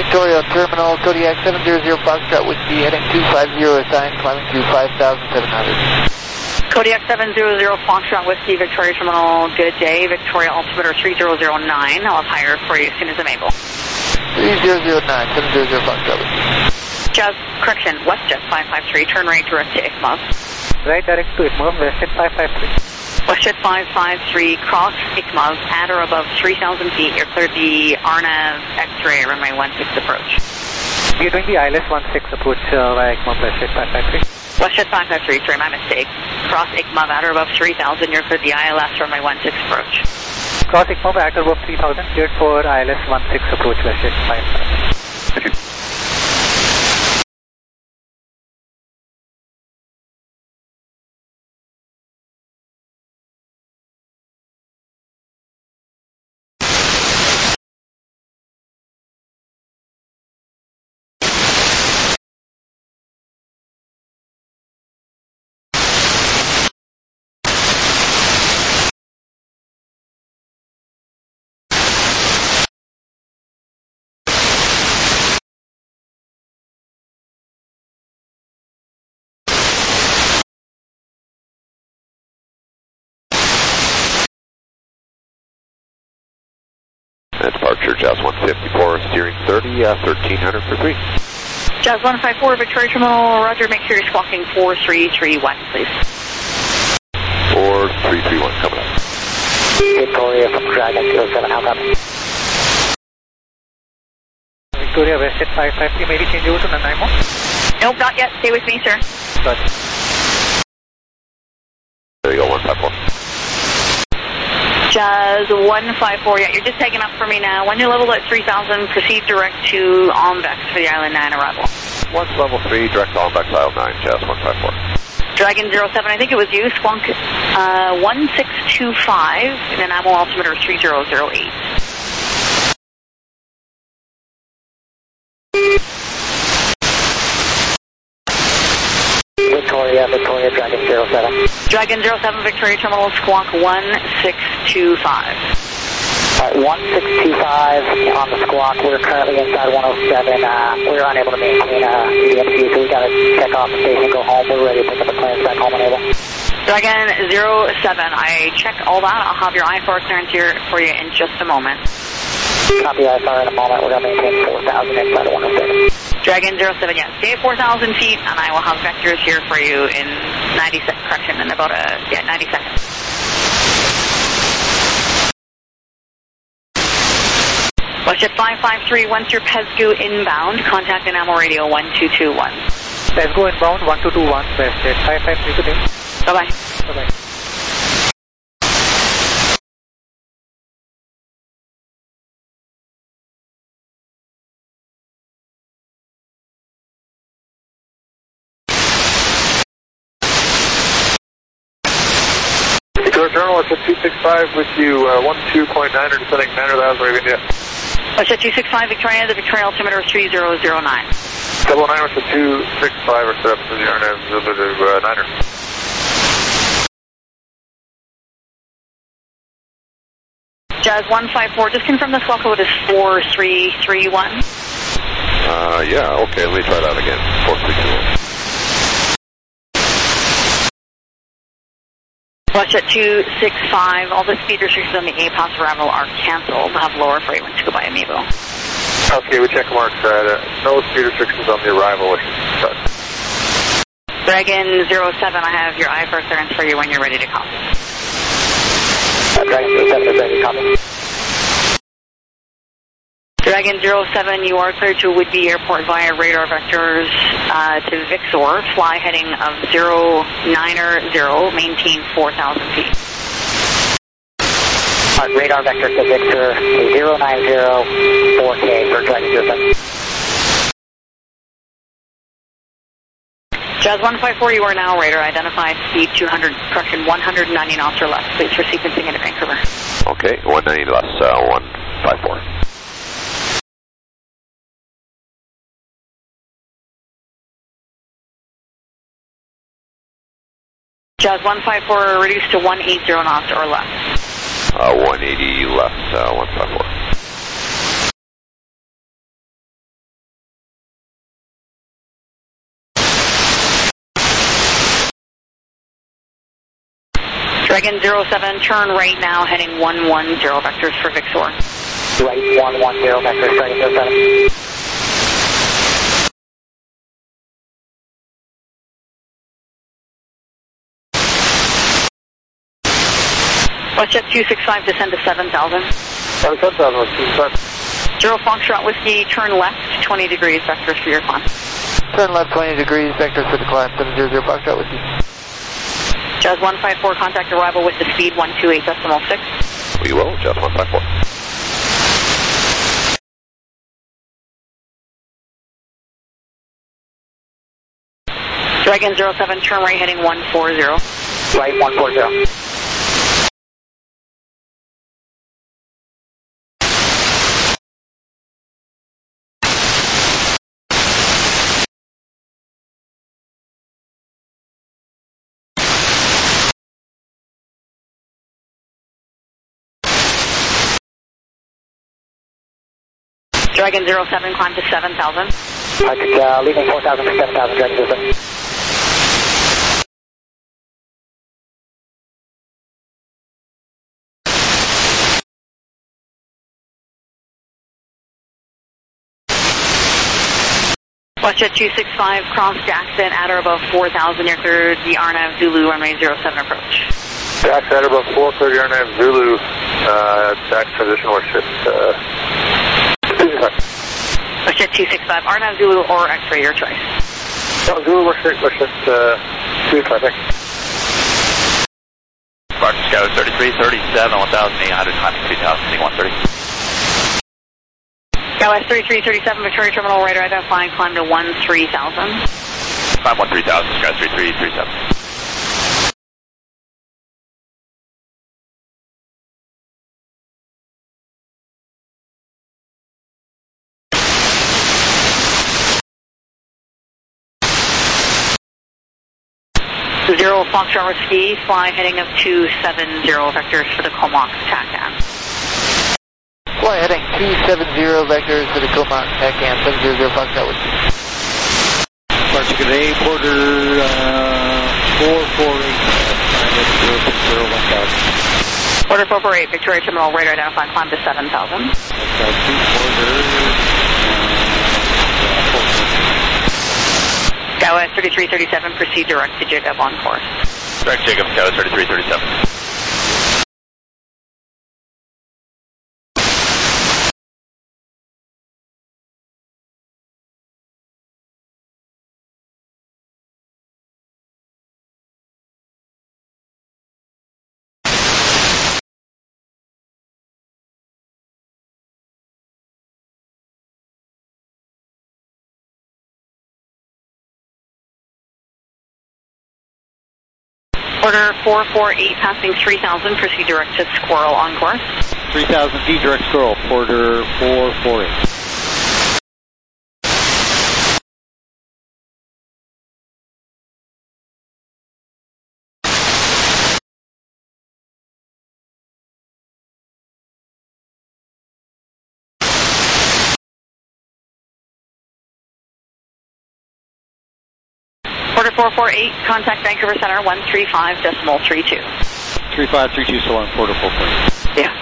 Victoria Terminal, Kodiak seven zero zero Foxtrot Whiskey, heading two five zero assigned, climbing to five thousand seven hundred. Kodiak seven zero zero Foxtrot Whiskey, Victoria Terminal, good day. Victoria altimeter three zero zero nine. I'll have higher for you as soon as I'm able. three zero zero nine, seven zero zero Foxtrot Whiskey. Jazz, correction, WestJet five five three, turn right direct to I C M O V. Right direct to I C M O V, WestJet five five three. WestJet five five three, cross I C M O V, at or above three thousand feet. You're cleared the R N A V X-ray runway one six approach. You're doing the I L S one six approach uh, via I C M O V, WestJet five five three. WestJet five five three, sorry, my mistake. Cross I C M O V, at or above three thousand. You're cleared the I L S runway one six approach. Cross I C M O V, at or above three thousand, cleared for I L S one six approach, WestJet five five three. Departure, Jazz one fifty-four, steering thirty, uh, thirteen hundred for three. Jazz one five four, Victoria Terminal, roger, make sure you're squawking four three three one, please. four three three one, coming up. Victoria from Dragon zero seven, how come? Victoria, WestJet five five three, maybe change over to Nanaimo? Nope, not yet, stay with me, sir. Good. There you go, one five four. Jazz one five four, yeah, you're just taking up for me now. When you're level at three thousand, proceed direct to Omvex for the Island nine arrival. Once level three, direct on back to aisle nine, Jazz one five four. Dragon zero seven, I think it was you, Squonk uh, one six two five, and then Nanaimo altimeter three zero zero eight. Victoria, Victoria, Dragon zero seven. Dragon zero seven, Victoria Terminal, Squonk one six two five. Alright, one six two five on the squawk. We're currently inside one oh seven. Uh, we're unable to maintain uh, the M C, so we gotta check off the station, go home. We're ready to pick up the planes back home and able. Dragon zero seven, I checked all that. I'll have your I F R clearance here for you in just a moment. Copy I F R in a moment. We're gonna maintain four thousand inside of one oh seven. Dragon zero seven, yes. Stay at four thousand feet, and I will have vectors here for you in ninety seconds, correction, in about a, yeah, ninety seconds. WestJet five five three, once you're Pesgu inbound, contact Nanaimo radio one two two one. Pesgu inbound one two two one, WestJet five five three, good day. Bye-bye. Bye-bye. Journal, it's at two six five with you, uh, one two point nine, descending nine thousand, Raven, India. WestJet two six five, Victoria, the Victoria altimeter three zero zero nine. Double nine with the two six five or seven to the R N A V Zulu to uh, Niner. Jazz one five four, just confirm the swell code is four three three one. Uh, yeah, okay, let me try that again. four three two one. WestJet two six five, all the speed restrictions on the A P O S arrival are canceled. I'll have lower freight winds to go by Amiibo. Okay, we check marks. Uh, no speed restrictions on the arrival. Dragon zero seven, I have your I F R clearance for you when you're ready to copy. Uh, Dragon zero seven is ready to copy. Dragon zero seven, you are cleared to Whidbey Airport via radar vectors uh, to Vixor, fly heading of zero nine zero, maintain four thousand feet. Our radar vector to Victor, zero nine zero, four K for Dragon zero seven. Jazz one five four, you are now radar identified, speed two hundred, correction, one hundred ninety knots or less. Please for sequencing into Vancouver. Okay, one ninety less, uh, one five four. Jazz one five four, reduced to one eighty knots or less. Uh, one eighty less, uh, one five four. Dragon zero seven, turn right now, heading one one zero vectors for Victor. Right, one one zero vectors, Dragon zero seven. WestJet two six five, descend to seven thousand. seven thousand, two six five. Zero Foxtrot Whiskey, turn left, twenty degrees vectors for your climb. Turn left twenty degrees, vectors for the climb, seven zero zero Foxtrot with you. Jazz one five four, contact arrival with the speed one two eight decimal six. We will, Jazz one five four. Dragon zero seven, turn right, heading one four zero. Right, one four zero. Dragon zero seven, climb to seven thousand. Patrick, uh, leaving four thousand for seven thousand, Dragon zero seven. WestJet two six five, cross Jackson at or above four thousand, near third, the Arnav Zulu, runway zero seven approach. Jackson at above four thirty, Arnav Zulu, uh, back transition worship, uh, WestJet two six five, Arnav Zulu or X-ray, your choice. no, Zulu worship, worship, uh, two five, thanks. Spartan Sky thirty-three thirty-seven, one thousand eight hundred, climbing three thousand, one thirty. Skywest thirty-three thirty-seven, Victoria Terminal, radar identifying, climb to one three thousand. Climb one three thousand, Sky thirty-three thirty-seven. Zero Foxtrot Whiskey, fly heading of two seven zero vectors for the Comox TACAN. Fly heading two seven zero vectors for the Comox TACAN, seven zero zero Foxtrot with you. Departure today, Porter uh, four four eight, zero six zero one thousand. Order four four eight, Victoria Terminal, radar identifying, climb to seven thousand. Skywest thirty-three thirty-seven, proceed direct to Jacob on course. Direct Jacob, Skywest thirty-three thirty-seven. Order four four eight, passing three thousand, proceed direct to Squirrel on course. three thousand feet, direct Squirrel, Porter four four eight. Order four four eight, contact Vancouver Center, one three five decimal three two. three five three two, still on Porter four four eight. Yeah.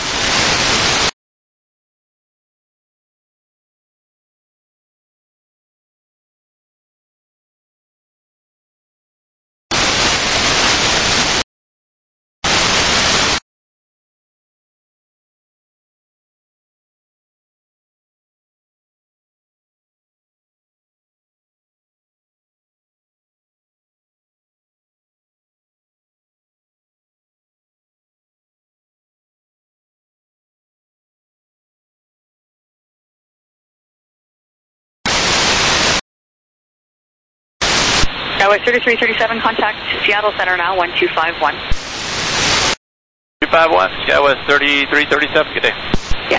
Skywest thirty-three thirty-seven, contact Seattle Center now, one two five one. two five one, Skywest thirty-three thirty-seven, good day. Yeah.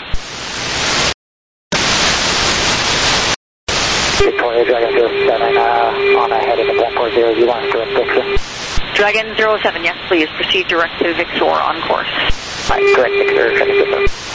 Victoria Dragon zero seven, uh, on ahead in the one four zero, you want to go in Victor? Dragon zero seven, yes please, proceed direct to Victor on course. Right, correct, Victor, Victor.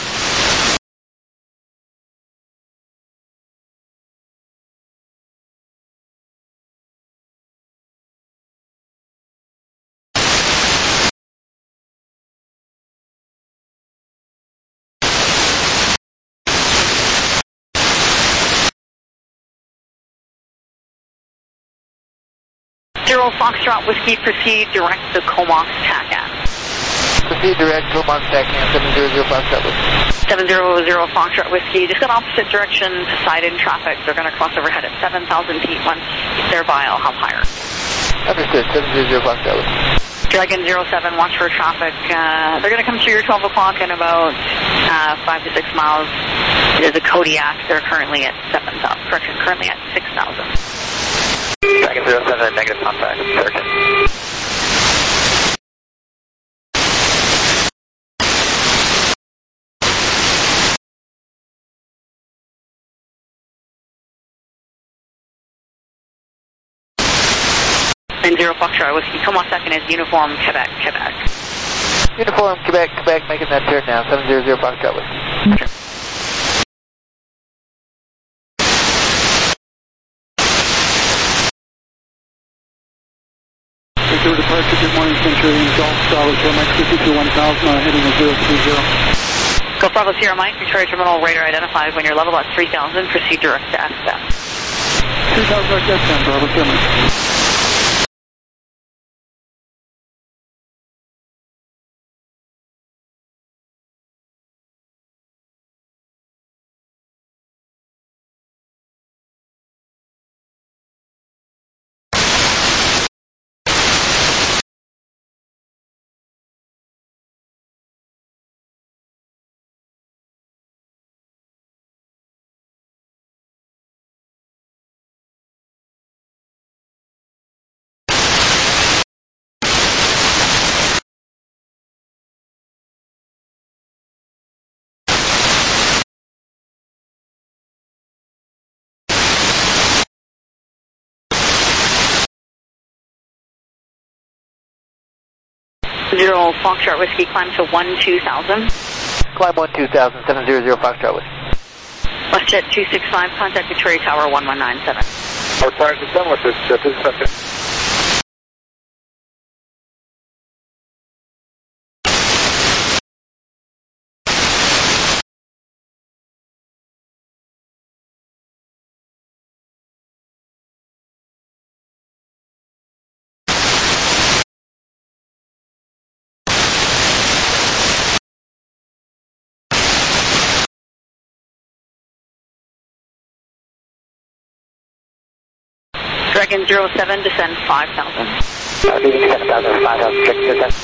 Zero Foxtrot Whiskey, proceed direct to Comox TACAN. Proceed direct, Comox TACAN, seven zero zero Foxtrot Whiskey. seven zero zero Foxtrot Whiskey, just got opposite direction to side-in traffic. They're going to cross overhead at seven thousand feet. Once they're by, I'll have higher. Understood, seven zero zero Foxtrot Whiskey. Dragon zero seven, watch for traffic. Uh, they're going to come through your twelve o'clock in about uh, five to six miles. It is a Kodiak. They're currently at seven thousand. Correction, currently at six thousand. Dragon zero seven, negative contact. Correction. And zero Foxtrot Whiskey, come on second is Uniform Quebec, Quebec. Uniform Quebec, Quebec, making that turn now, seven zero zero Foxtrot Whiskey. Sure. Victor departure, good morning, Centurion Golf, Bravo Sierra Mike fifty-two one thousand, uh, heading at zero three zero. Go Bravo Sierra Mike, Victoria Terminal radar identified. When you're level at three thousand, proceed direct to S D A. three thousand direct S D A, Bravo Sierra Mike. Zero Foxtrot Whiskey, climb to one two thousand. Climb one two thousand, seven zero zero Foxtrot Whiskey. WestJet two six five, contact Victoria Tower one one nine seven. Our tires are done with this, uh, this is something. Dragon zero seven, descend five thousand. Uh, leaving seven thousand, five thousand, check descent.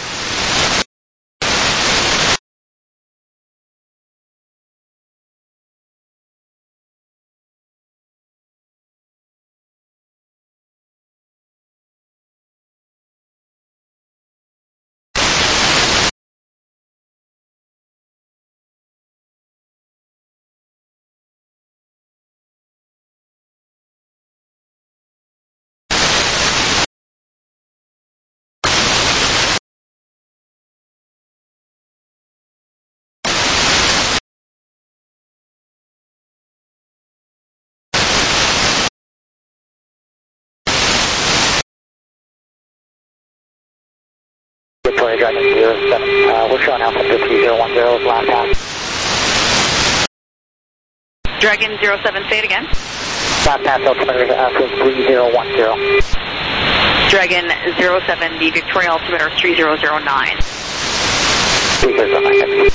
Victoria Dragon zero seven, uh, we're showing Alpha three zero one zero, last pass. Dragon zero seven, say it again. Last pass, altimeter, uh, three zero one zero. Dragon zero seven, the Victoria altimeter three zero zero nine. three zero zero nine.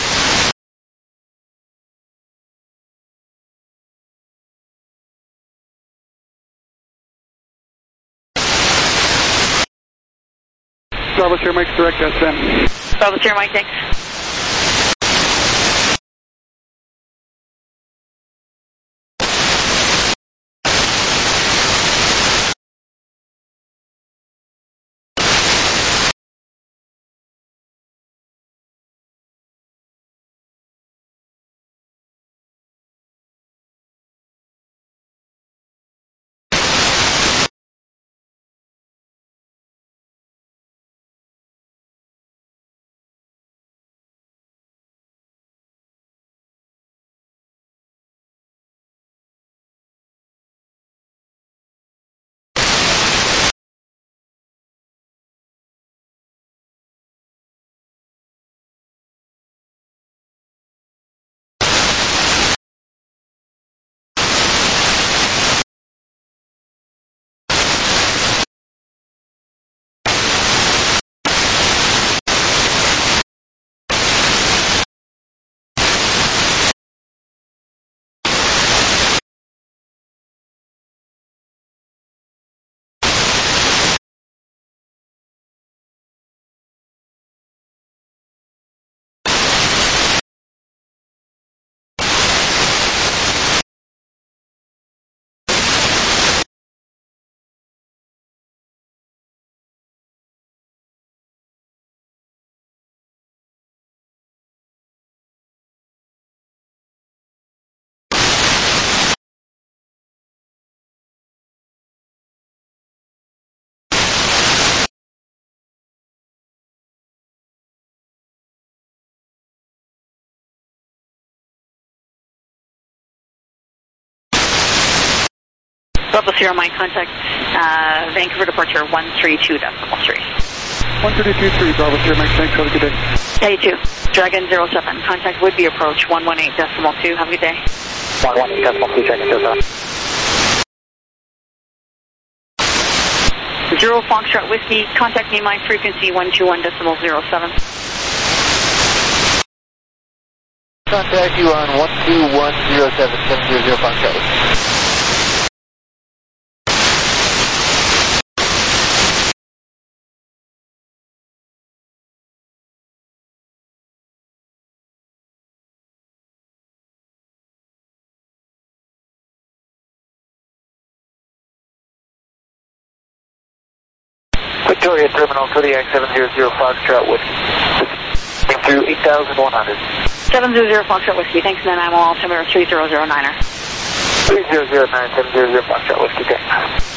Bravo Sierra Mike, direct S M. Bravo Sierra Mike, thanks. Bravo Sierra Mike, contact uh, Vancouver departure one three two decimal three. one three two three, Bravo Sierra Mike, thanks, have a good day. Yeah, you too. Dragon zero seven, contact Woodby approach one one eight decimal two, have a good day. one one eight decimal two, Dragon zero seven. Zero Foxtrot Whiskey, contact me my frequency one two one decimal zero seven. Contact you on one two one zero seven, seven zero zero Foxtrot Whiskey. Victoria Terminal, Kodiak seven zero zero Foxtrot Whiskey. Through eight thousand one hundred. seven zero zero Foxtrot Whiskey, thanks Nanaimo, altimeter three zero zero niner. three zero zero nine, seven zero zero Foxtrot Whiskey, thanks.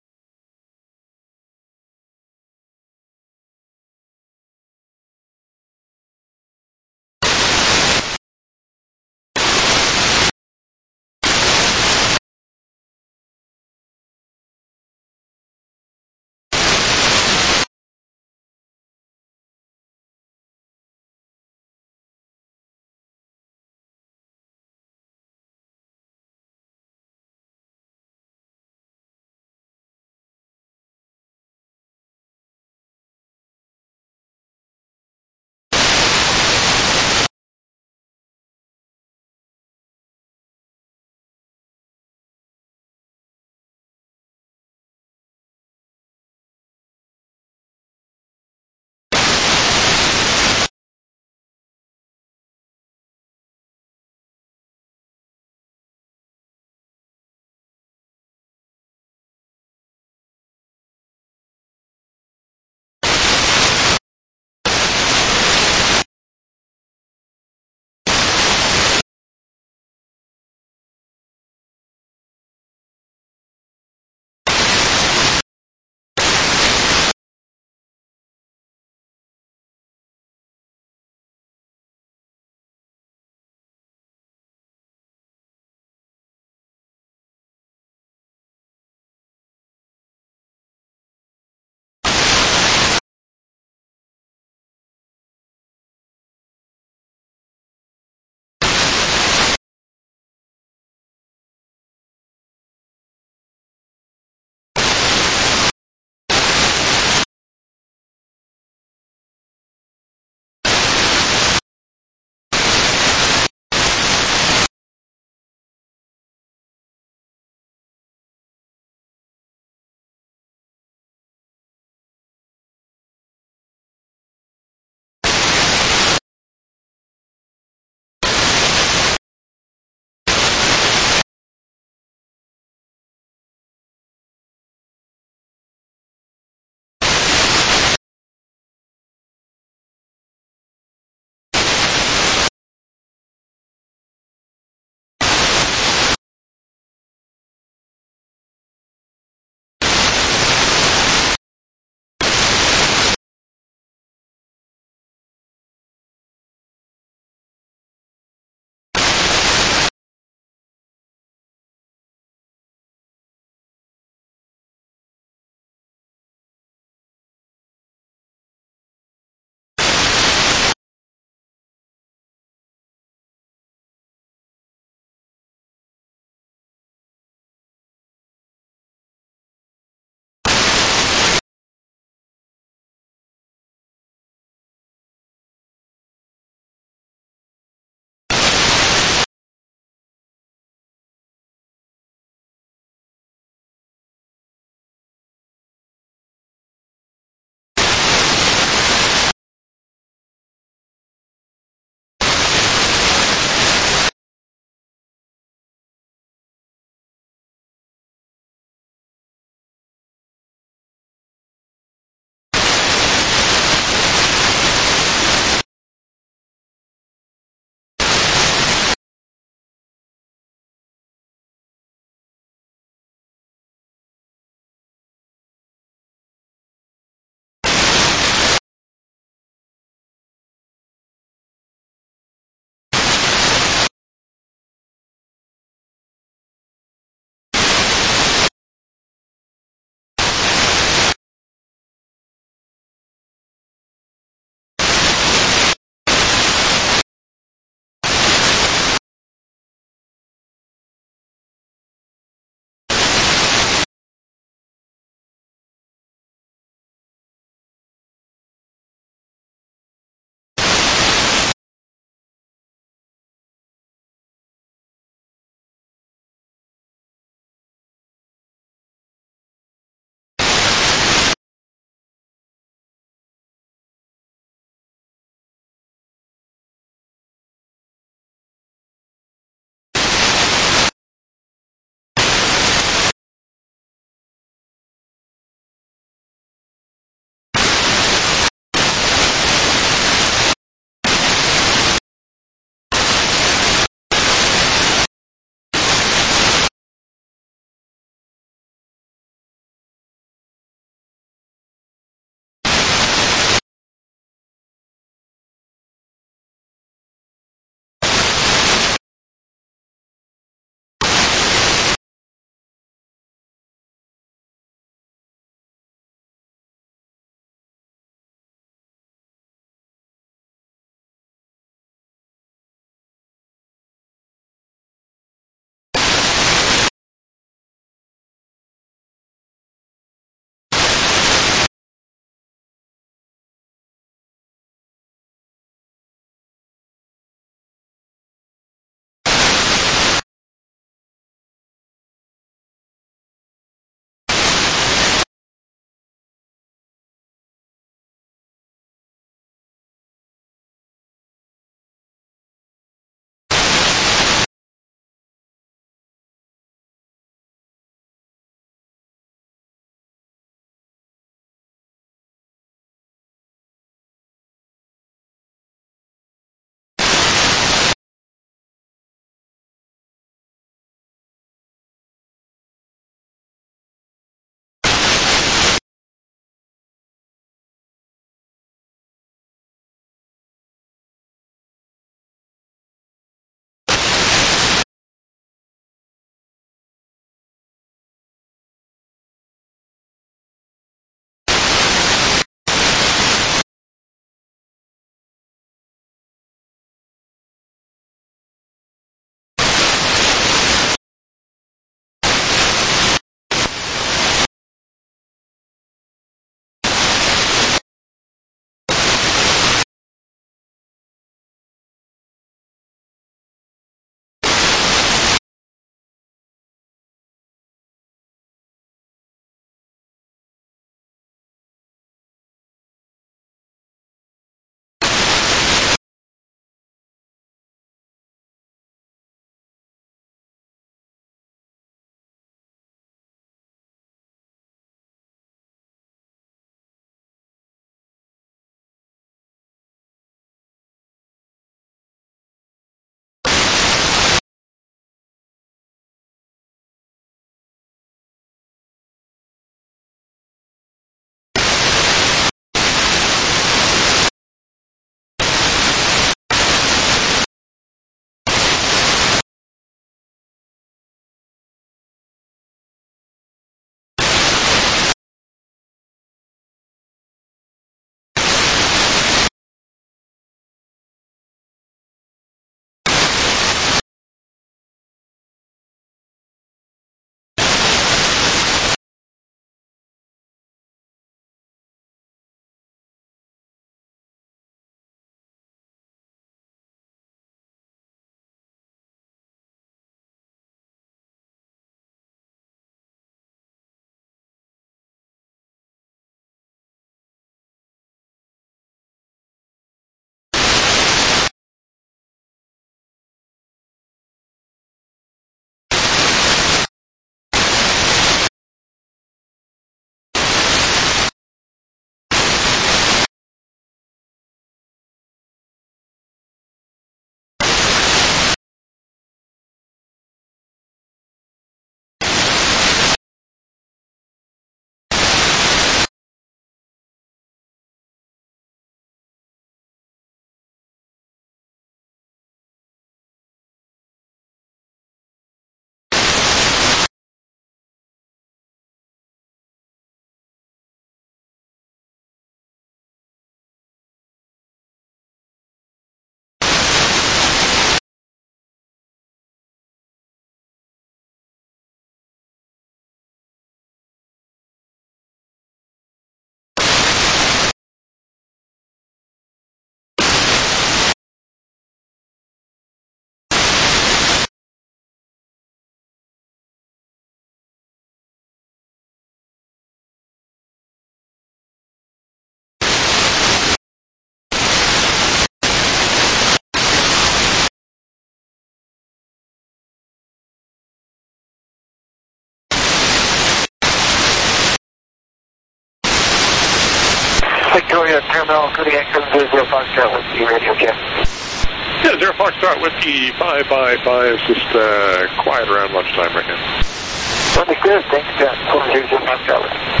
Terminal, Kodiak seven zero zero Foxtrot Whiskey, radio check. Yeah, Zero Foxtrot Whiskey, five five five, just uh, quiet around lunchtime right now. Understood, thanks, John. seven zero zero Foxtrot Whiskey.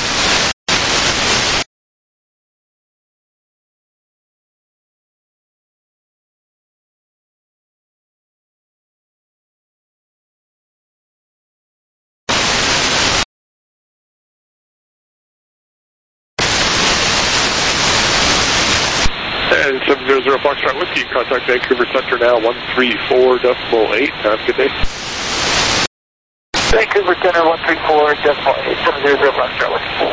And seven zero zero Foxtrot Whiskey, contact Vancouver Center now, one three four decimal eight. Have a good day. Vancouver Center, one three four decimal eight, seven zero zero Foxtrot Whiskey.